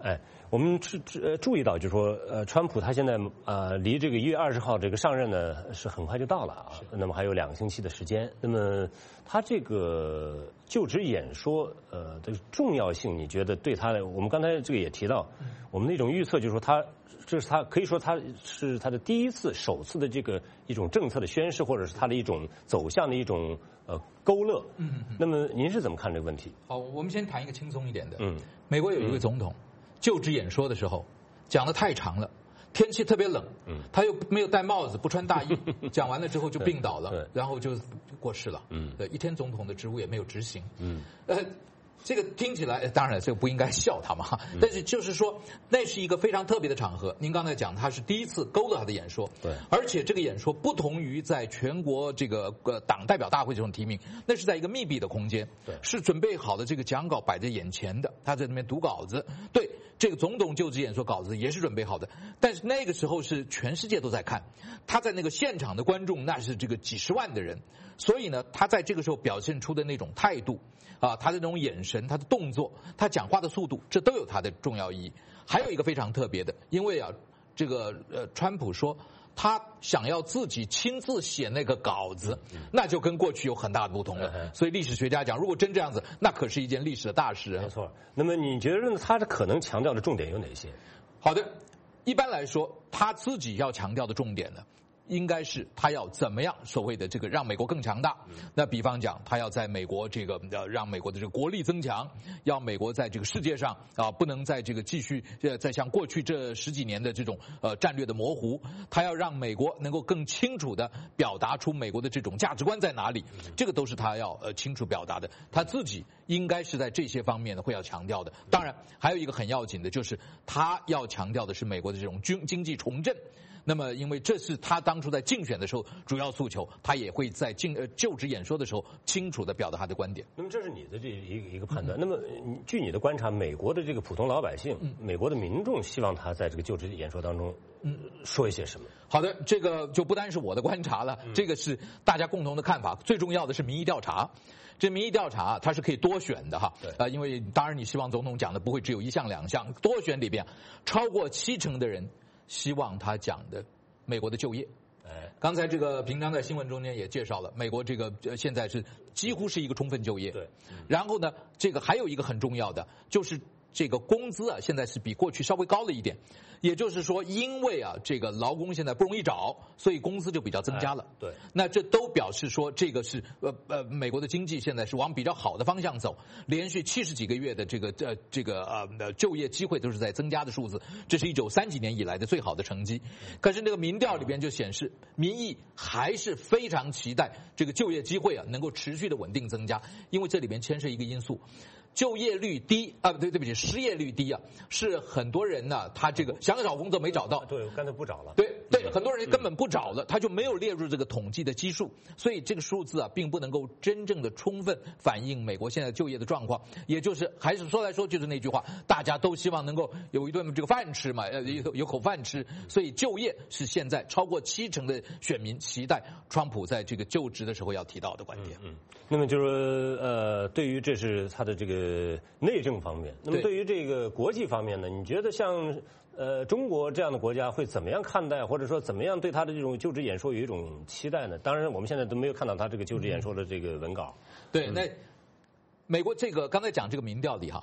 我们注意到，就是说，川普他现在离这个1月20号这个上任呢是很快就到了啊，那么还有2个星期的时间。那么他这个就职演说的重要性，你觉得对他的？我们刚才这个也提到，我们那种预测就是说这是他可以说他是他的首次的这个一种政策的宣示，或者是他的一种走向的一种勾勒。那么您是怎么看这个问题？ 好，我们先谈一个轻松一点的。美国有一个总统就职演说的时候讲得太长了，天气特别冷，他又没有戴帽子，不穿大衣，讲完了之后就病倒了，然后就过世了。一天总统的职务也没有执行。这个听起来，当然这个不应该笑他嘛，但是就是说，那是一个非常特别的场合。您刚才讲，他是第一次勾勒他的演说，对，而且这个演说不同于在全国这个党代表大会这种提名，那是在一个密闭的空间，对，是准备好的这个讲稿摆在眼前的，他在那边读稿子，对，这个总统就职演说稿子也是准备好的，但是那个时候是全世界都在看，他在那个现场的观众那是这个几十万的人，所以呢，他在这个时候表现出的那种态度。他的那种眼神，他的动作，他讲话的速度，这都有他的重要意义。还有一个非常特别的，因为这个川普说他想要自己亲自写那个稿子，那就跟过去有很大的不同了。所以历史学家讲，如果真这样子，那可是一件历史的大事。 没错。那么你觉得他可能强调的重点有哪些？ 好的，一般来说，他自己要强调的重点呢，应该是他要怎么样所谓的这个让美国更强大。那比方讲，他要在美国这个让美国的这个国力增强，要美国在这个世界上不能再这个继续再像过去这10几年的这种战略的模糊。他要让美国能够更清楚的表达出美国的这种价值观在哪里，这个都是他要清楚表达的。他自己应该是在这些方面呢会要强调的。当然，还有一个很要紧的就是他要强调的是美国的这种经济重振。那么，因为这是他当初在竞选的时候主要诉求，他也会在就职演说的时候清楚地表达他的观点。 那么，这是你的这一个判断。那么，据你的观察，美国的这个普通老百姓，美国的民众希望他在这个就职演说当中，说一些什么？ 好的，这个就不单是我的观察了，这个是大家共同的看法。最重要的是民意调查。这民意调查它是可以多选的哈，因为当然你希望总统讲的不会只有1项2项，多选里边超过70%的人希望他讲的美国的就业。刚才这个平常在新闻中间也介绍了，美国这个现在是几乎是一个充分就业。对。然后呢，这个还有一个很重要的就是这个工资现在是比过去稍微高了一点。也就是说，因为这个劳工现在不容易找，所以工资就比较增加了。对，那这都表示说，这个是美国的经济现在是往比较好的方向走，连续70几个月的这个就业机会都是在增加的数字，这是1930几年以来的最好的成绩。可是那个民调里边就显示，民意还是非常期待这个就业机会能够持续的稳定增加，因为这里边牵涉一个因素。就业率低对不起，失业率低是很多人呢，他这个想找工作没找到， 对，干脆不找了， 对，很多人根本不找了，他就没有列入这个统计的基数，所以这个数字并不能够真正的充分反映美国现在就业的状况。也就是还是说来说就是那句话，大家都希望能够有一顿这个饭吃嘛，有口饭吃，所以就业是现在超过70%的选民期待川普在这个就职的时候要提到的观点。 那么就是说对于这是他的这个内政方面，那么对于这个国际方面呢，你觉得像中国这样的国家会怎么样看待，或者说怎么样对他的这种就职演说有一种期待呢？当然我们现在都没有看到他这个就职演说的这个文稿。 对，那美国这个刚才讲这个民调里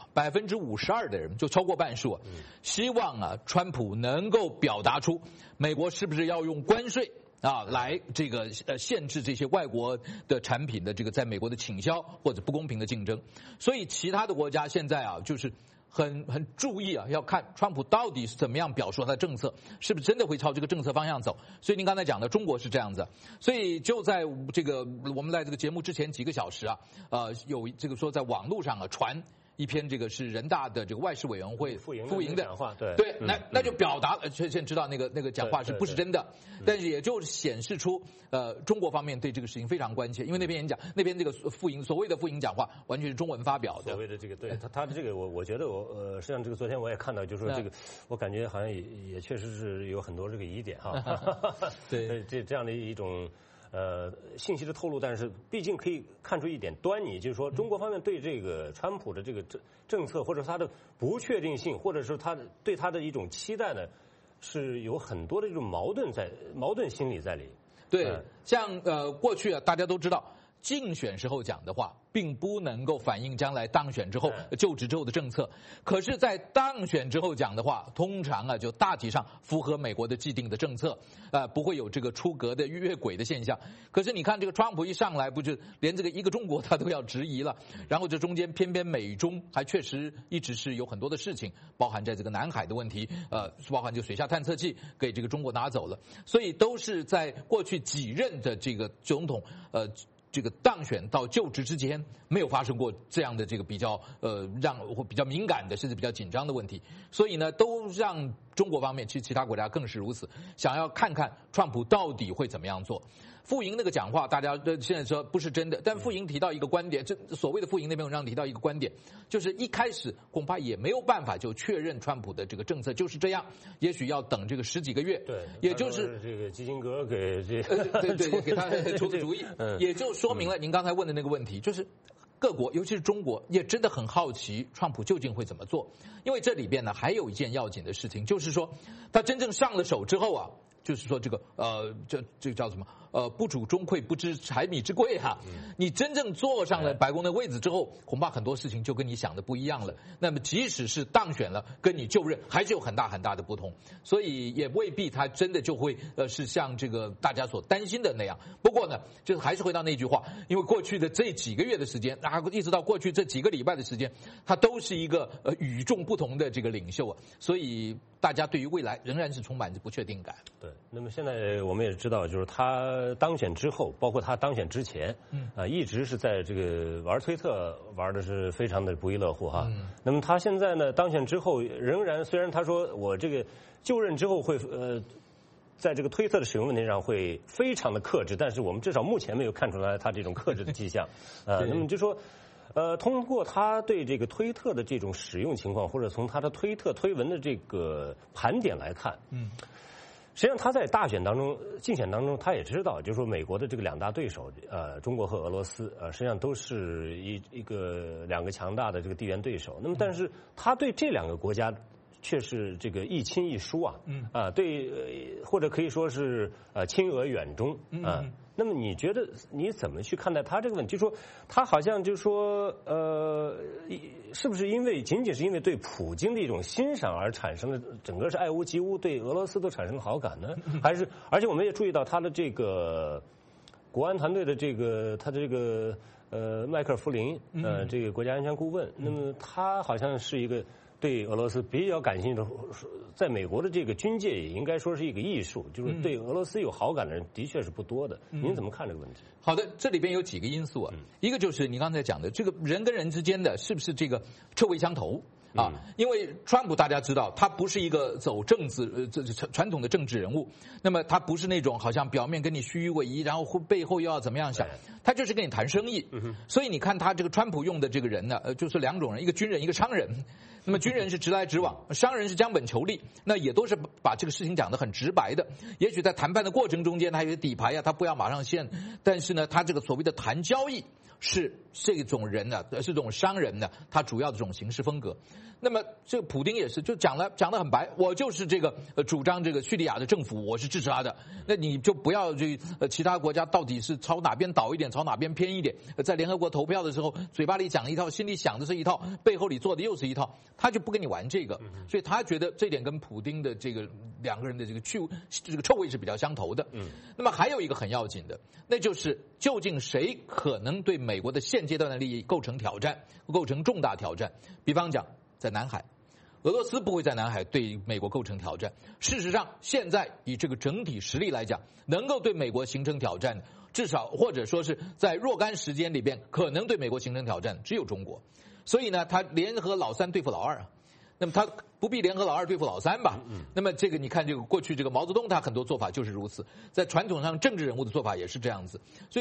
52%的人就超过半数希望川普能够表达出美国是不是要用关税来这个限制这些外国的产品的这个在美国的倾销或者不公平的竞争。所以其他的国家现在就是很注意要看川普到底是怎么样表述他的政策，是不是真的会朝这个政策方向走。所以您刚才讲的中国是这样子，所以就在这个我们来这个节目之前几个小时有这个说在网络上传一篇这个是人大的这个外事委员会副营的讲话，对， 那就表达了，现在知道那个讲话是不是真的，但是也就是显示出中国方面对这个事情非常关切，因为那篇演讲，那篇这个所谓的副营讲话完全是中文发表的。 所谓的这个对他的这个我觉得实际上这个昨天我也看到，就是说这个我感觉好像也确实是有很多这个疑点哈。 对， 这样的一种信息的透露，但是毕竟可以看出一点端倪，就是说中国方面对这个川普的这个政策，或者他的不确定性，或者是他对他的一种期待呢，是有很多的这种矛盾心理在里。 对，像过去啊，大家都知道。竞选时候讲的话，并不能够反映将来当选之后就职之后的政策。可是，在当选之后讲的话，通常啊就大体上符合美国的既定的政策，不会有这个出格的越轨的现象。可是你看这个川普一上来，不就连这个一个中国他都要质疑了？然后这中间偏偏美中还确实一直是有很多的事情，包含在这个南海的问题，包含这个水下探测器给这个中国拿走了，所以都是在过去几任的这个总统这个当选到就职之间，没有发生过这样的这个比较比较敏感的甚至比较紧张的问题，所以呢，都让中国方面其他国家更是如此，想要看看川普到底会怎么样做。傅莹那个讲话，大家现在说不是真的，但傅莹提到一个观点，这所谓的傅莹那篇文章提到一个观点，就是一开始恐怕也没有办法就确认川普的这个政策就是这样，也许要等这个10几个月。 对， 也就是这个基辛格给这对给他出个主意，也就说明了您刚才问的那个问题，就是各国尤其是中国也真的很好奇川普究竟会怎么做，因为这里边呢还有一件要紧的事情，就是说他真正上了手之后啊。就是说这个这个叫什么不煮钟馗不知柴米之贵哈，你真正坐上了白宫的位置之后，恐怕很多事情就跟你想的不一样了。那么即使是当选了，跟你就任还是有很大很大的不同，所以也未必他真的就会是像这个大家所担心的那样。不过呢，就是还是回到那句话，因为过去的这几个月的时间一直到过去这几个礼拜的时间，他都是一个与众不同的这个领袖啊，所以大家对于未来仍然是充满着不确定感。 对。那么现在我们也知道，就是他当选之后，包括他当选之前，一直是在这个玩推特玩的是非常的不亦乐乎哈。那么他现在呢，当选之后仍然，虽然他说我这个就任之后会在这个推特的使用问题上会非常的克制，但是我们至少目前没有看出来他这种克制的迹象。那么就说。通过他对这个推特的这种使用情况，或者从他的推特推文的这个盘点来看，实际上他在大选当中、竞选当中，他也知道，就是说美国的这个两大对手，中国和俄罗斯，实际上都是两个强大的这个地缘对手。那么，但是他对这两个国家却是这个一亲一疏啊，对，或者可以说是亲俄远中啊。那么你觉得你怎么去看待他这个问题？就说他好像就说是不是仅仅是因为对普京的一种欣赏而产生的整个是爱屋及乌，对俄罗斯都产生了好感呢？还是而且我们也注意到他的这个国安团队的他的这个迈克尔·弗林这个国家安全顾问，那么他好像是一个对俄罗斯比较感兴趣的，在美国的这个军界也应该说是一个艺术，就是对俄罗斯有好感的人的确是不多的。您怎么看这个问题？ 好的，这里边有几个因素啊，一个就是你刚才讲的这个人跟人之间的是不是这个臭味相投啊？因为川普大家知道他不是一个走政治传统的政治人物，那么他不是那种好像表面跟你虚伪仪，然后背后又要怎么样想，他就是跟你谈生意。所以你看他这个川普用的这个人呢，就是两种人，一个军人，一个商人。那么军人是直来直往，商人是将本求利，那也都是把这个事情讲得很直白的。也许在谈判的过程中间，他有些底牌啊，他不要马上现，但是呢，他这个所谓的谈交易是这种人呢，是这种商人呢，他主要的这种行事风格。那么这个普丁也是，就讲得很白，我就是这个主张这个叙利亚的政府，我是支持他的。那你就不要其他国家到底是朝哪边倒一点，朝哪边偏一点，在联合国投票的时候，嘴巴里讲一套，心里想的是一套，背后里做的又是一套，他就不跟你玩这个。所以他觉得这点跟普丁的这个两个人的这个臭味是比较相投的。那么还有一个很要紧的，那就是究竟谁可能对美国的现阶段的利益构成挑战，构成重大挑战？比方讲，在南海，俄罗斯不会在南海对美国构成挑战。事实上，现在以这个整体实力来讲，能够对美国形成挑战，至少或者说是在若干时间里边可能对美国形成挑战，只有中国。所以呢，他联合老三对付老二啊。那么他不必联合老二对付老三吧？那么这个你看，这个过去这个毛泽东他很多做法就是如此，在传统上政治人物的做法也是这样子。所以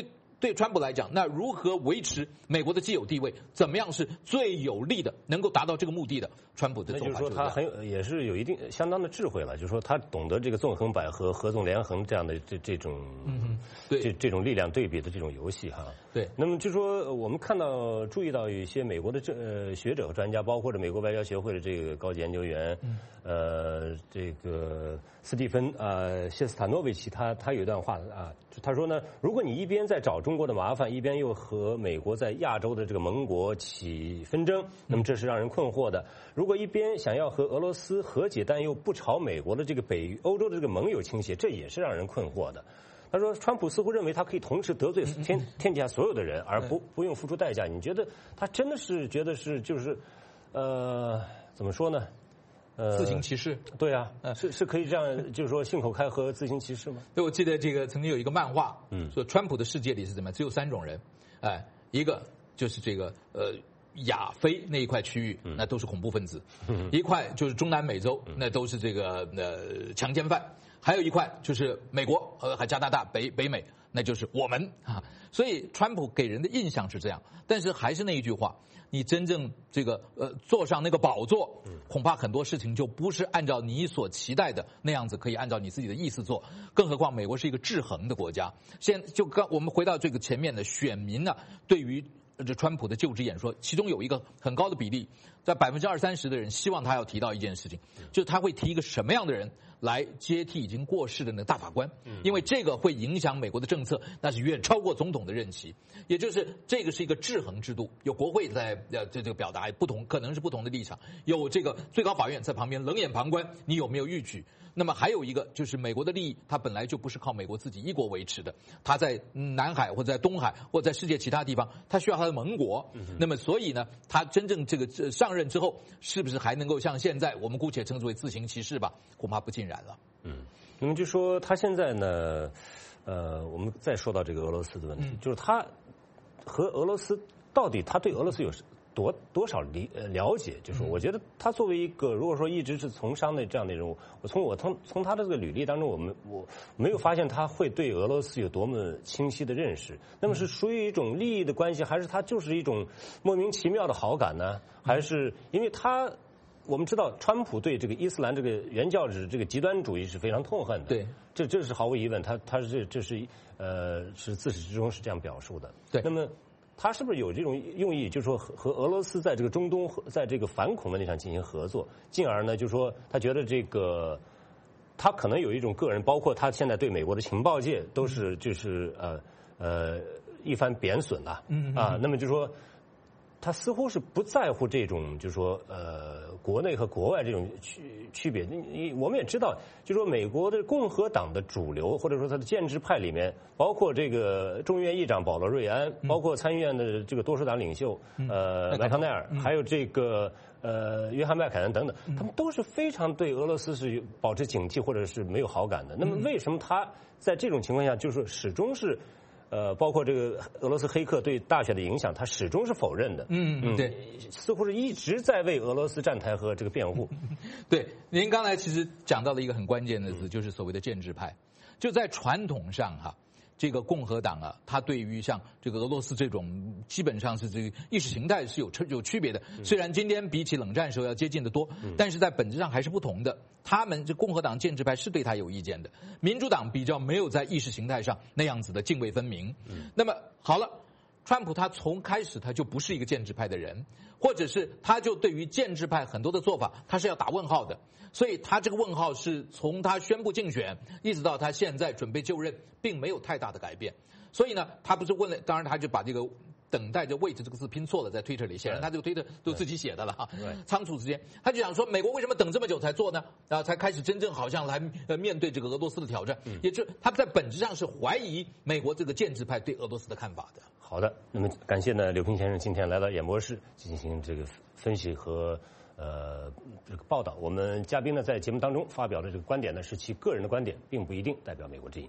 对川普来讲，那如何维持美国的既有地位，怎么样是最有利的，能够达到这个目的的？川普的做法就是说他也是有一定相当的智慧了，就是说他懂得这个纵横捭阖、合纵连横这样的这种这种力量对比的这种游戏哈。 对。 那么就说我们注意到有一些美国的学者和专家，包括着美国外交协会的这个高级研究员，这个斯蒂芬谢斯塔诺维奇他有一段话他说呢，如果你一边在找中国的麻烦，一边又和美国在亚洲的这个盟国起纷争，那么这是让人困惑的。如果一边想要和俄罗斯和解，但又不朝美国的这个欧洲的这个盟友倾斜，这也是让人困惑的。他说，川普似乎认为他可以同时得罪天底下所有的人，而不用付出代价。你觉得他真的是觉得是就是怎么说呢？ 自行其事， 对啊，是可以这样，就是说信口开河、自行其事吗？ 对，我记得这个曾经有一个漫画，说川普的世界里是怎么样？只有3种人，一个就是这个亚非那一块区域，那都是恐怖分子；一块就是中南美洲，那都是这个强奸犯；还有一块就是美国和加拿大北美，那就是我们啊。所以川普给人的印象是这样，但是还是那一句话。你真正这个坐上那个宝座，恐怕很多事情就不是按照你所期待的那样子，可以按照你自己的意思做。更何况美国是一个制衡的国家。我们回到这个前面的选民呢，对于这川普的就职演说，其中有一个很高的比例，在20%-30%的人希望他要提到一件事情，就是他会提一个什么样的人来接替已经过世的那个大法官，因为这个会影响美国的政策，那是远超过总统的任期。也就是这个是一个制衡制度，有国会在这个表达不同，可能是不同的立场，有这个最高法院在旁边冷眼旁观，你有没有逾矩？那么还有一个就是美国的利益，它本来就不是靠美国自己一国维持的，它在南海或者在东海或者在世界其他地方，它需要它的盟国。那么所以呢，它真正这个上任之后，是不是还能够像现在我们姑且称之为自行其事吧？恐怕不尽然了。 那么就说他现在呢，我们再说到这个俄罗斯的问题，就是他和俄罗斯到底他对俄罗斯有多少了解？就是我觉得他作为一个如果说一直是从商的这样的人物，从他的这个履历当中，我没有发现他会对俄罗斯有多么清晰的认识。那么是属于一种利益的关系，还是他就是一种莫名其妙的好感呢？还是因为我们知道川普对这个伊斯兰这个原教旨这个极端主义是非常痛恨的。 对， 这是毫无疑问，他这是是自始至终是这样表述的。 对， 那么他是不是有这种用意，就是说和俄罗斯在这个中东在这个反恐问题上进行合作，进而呢，就是说他觉得这个他可能有一种个人，包括他现在对美国的情报界都是就是一番贬损了那么就是说。他似乎是不在乎这种，就是说，国内和国外这种区别。我们也知道，就是说，美国的共和党的主流，或者说他的建制派里面，包括这个众议院议长保罗·瑞安，包括参议院的这个多数党领袖麦康奈尔，还有这个约翰·麦凯恩等等，他们都是非常对俄罗斯是保持警惕或者是没有好感的。那么，为什么他在这种情况下，就是始终是？包括这个俄罗斯黑客对大选的影响，他始终是否认的。 对， 似乎是一直在为俄罗斯站台和这个辩护。 对，您刚才其实讲到了一个很关键的词，就是所谓的建制派。就在传统上这个共和党它对于像这个俄罗斯这种基本上是这个意识形态是有区别的。虽然今天比起冷战时候要接近得多，但是在本质上还是不同的。他们这共和党建制派是对他有意见的，民主党比较没有在意识形态上那样子的泾渭分明。那么好了，川普他从开始他就不是一个建制派的人，或者是他就对于建制派很多的做法他是要打问号的。所以他这个问号是从他宣布竞选一直到他现在准备就任，并没有太大的改变。所以呢，他不是问了，当然他就把这个等待着 wait 这个字拼错了，在 Twitter 里，显然他这个 Twitter 都自己写的了仓促之间，他就想说，美国为什么等这么久才做呢？才开始真正好像来面对这个俄罗斯的挑战，也就他在本质上是怀疑美国这个建制派对俄罗斯的看法的。 好的，那么感谢呢刘平先生今天来到演播室进行这个分析和这个报道。我们嘉宾呢在节目当中发表的这个观点呢是其个人的观点，并不一定代表美国之音。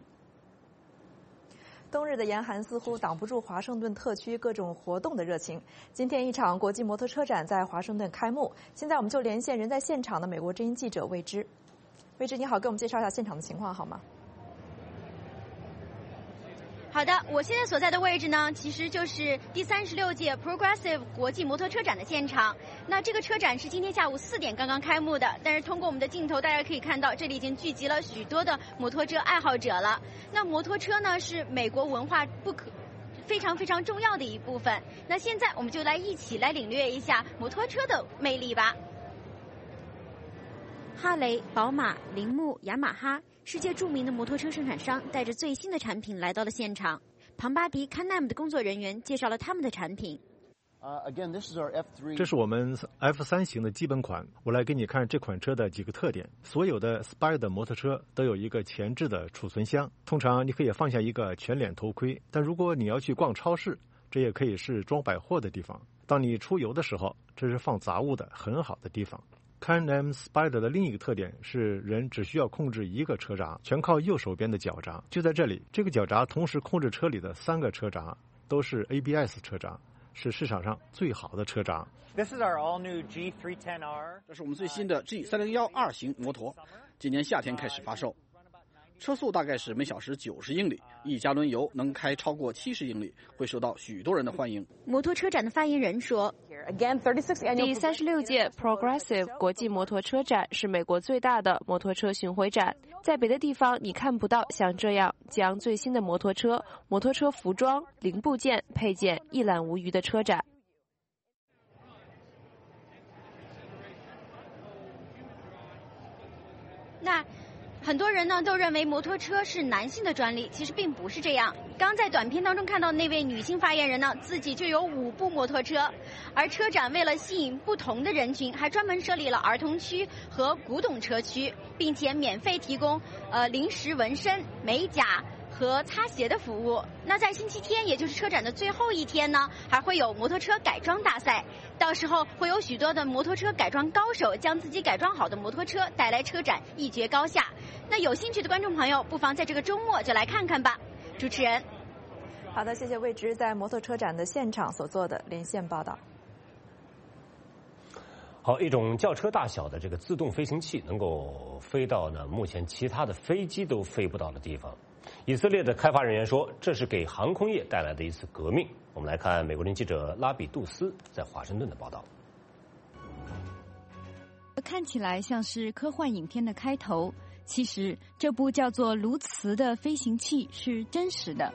冬日的严寒似乎挡不住华盛顿特区各种活动的热情。今天一场国际摩托车展在华盛顿开幕。现在我们就连线人在现场的美国之音记者魏之。魏之你好，给我们介绍一下现场的情况好吗？ 好的，我现在所在的位置呢，其实就是第36届 Progressive 国际摩托车展的现场。那这个车展是今天下午4点刚刚开幕的，但是通过我们的镜头，大家可以看到，这里已经聚集了许多的摩托车爱好者了。那摩托车呢，是美国文化非常非常重要的一部分。那现在我们就一起来领略一下摩托车的魅力吧。哈雷、宝马、铃木、雅马哈，世界著名的摩托车生产商带着最新的产品来到了现场。庞巴迪 Can-Am 的工作人员介绍了他们的产品。 这是我们 F3 型的基本款，我来给你看这款车的几个特点。所有的 Spider 摩托车都有一个前置的储存箱，通常你可以放下一个全脸头盔，但如果你要去逛超市，这也可以是装百货的地方。当你出游的时候，这是放杂物的很好的地方。Can-Am Spider 的另一个特点是，人只需要控制一个车闸，全靠右手边的脚闸。就在这里，这个脚闸同时控制车里的3个车闸，都是 ABS 车闸，是市场上最好的车闸。 This is our all-new G310R。这是我们最新的 G301R 型摩托，今年夏天开始发售。车速大概是每小时90英里，1加仑油能开超过70英里，会受到许多人的欢迎。 摩托车展的发言人说， 第36届 Progressive 国际摩托车展是美国最大的摩托车巡回展，在别的地方你看不到像这样将最新的摩托车服装、零部件、配件一览无余的车展。 那很多人呢都认为摩托车是男性的专利，其实并不是这样。刚在短片当中看到那位女性发言人呢，自己就有5部摩托车。而车展为了吸引不同的人群，还专门设立了儿童区和古董车区，并且免费提供临时纹身、美甲和擦鞋的服务。那在星期天，也就是车展的最后一天呢，还会有摩托车改装大赛，到时候会有许多的摩托车改装高手将自己改装好的摩托车带来车展，一决高下。那有兴趣的观众朋友，不妨在这个周末就来看看吧。主持人， 好的，谢谢魏之在摩托车展的现场所做的连线报道。 好，一种轿车大小的这个自动飞行器，能够飞到呢目前其他的飞机都飞不到的地方。以色列的开发人员说，这是给航空业带来的一次革命。我们来看美国人记者拉比杜斯在华盛顿的报道。 看起来像是科幻影片的开头，其实这部叫做卢茨的飞行器是真实的。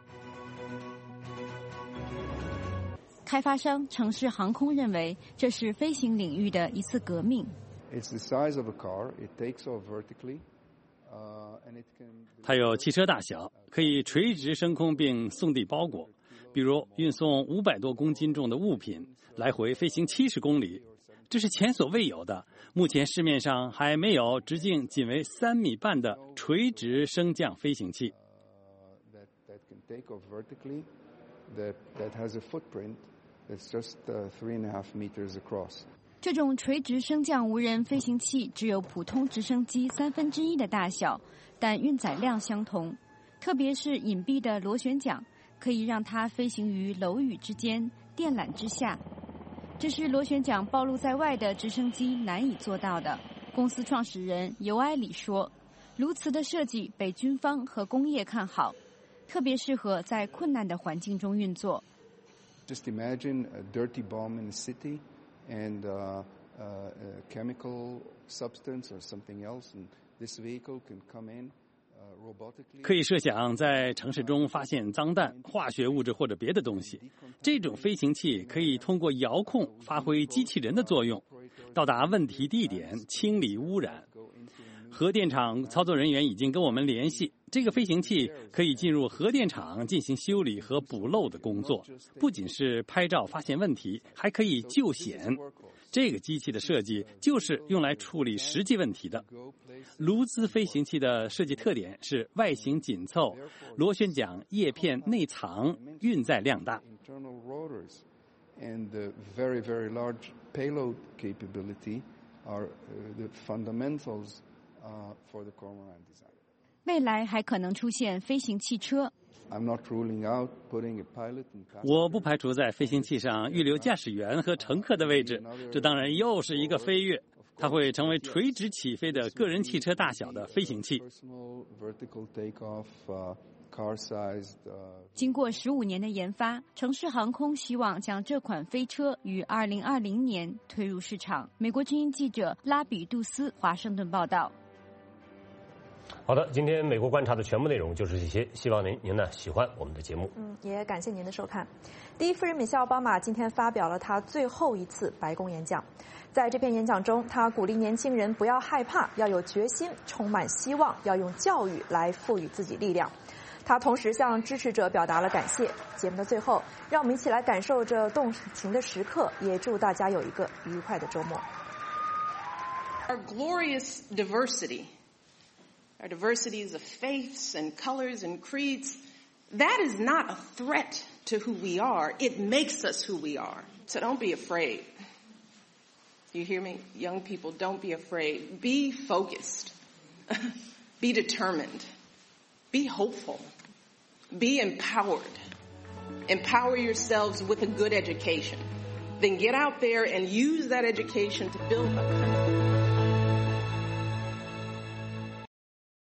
开发商城市航空认为这是飞行领域的一次革命。 它有汽车大小，可以垂直升空并送递包裹，比如运送500多公斤重的物品，来回飞行70公里，这是前所未有的。目前市面上还没有直径仅为3.5米的垂直升降飞行器。 这种垂直升降无人飞行器只有普通直升机1/3的大小，但运载量相同。特别是隐蔽的螺旋桨，可以让它飞行于楼宇之间、电缆之下。这是螺旋桨暴露在外的直升机难以做到的。公司创始人尤埃里说，卢茨的设计被军方和工业看好，特别适合在困难的环境中运作。 Just imagine a dirty bomb in a city and a chemical substance or something else, and this vehicle can come in robotically. 可以设想在城市中发现脏弹、化学物质或者别的东西，这种飞行器可以通过遥控发挥机器人的作用，到达问题地点，清理污染。核电厂操作人员已经跟我们联系，这个飞行器可以进入核电厂进行修理和补漏的工作，不仅是拍照发现问题，还可以救险。这个机器的设计就是用来处理实际问题的。卢兹飞行器的设计特点是外形紧凑，螺旋桨叶片内藏，运载量大。 And the very, very large payload capability are the fundamentals for the Cormorant design. 未来还可能出现飞行汽车。 I'm not ruling out putting a pilot in. 我不排除在飞行器上预留驾驶员和乘客的位置，这当然又是一个飞跃。 它会成为垂直起飞的个人汽车大小的飞行器。 经过15年的研发，城市航空希望将这款飞车于2020年推入市场。美国之音记者拉比杜斯华盛顿报道。 好的，今天美国观察的全部内容就是这些，希望您呢喜欢我们的节目。 也感谢您的收看。第一夫人米歇尔·奥巴马今天发表了她最后一次白宫演讲，在这篇演讲中，她鼓励年轻人不要害怕，要有决心，充满希望，要用教育来赋予自己力量。她同时向支持者表达了感谢。节目的最后，让我们一起来感受这动情的时刻，也祝大家有一个愉快的周末。 Our glorious diversity, our diversities of faiths and colors and creeds, that is not a threat to who we are. It makes us who we are. So don't be afraid. You hear me? Young people, don't be afraid. Be focused. Be determined. Be hopeful. Be empowered. Empower yourselves with a good education. Then get out there and use that education to build a country.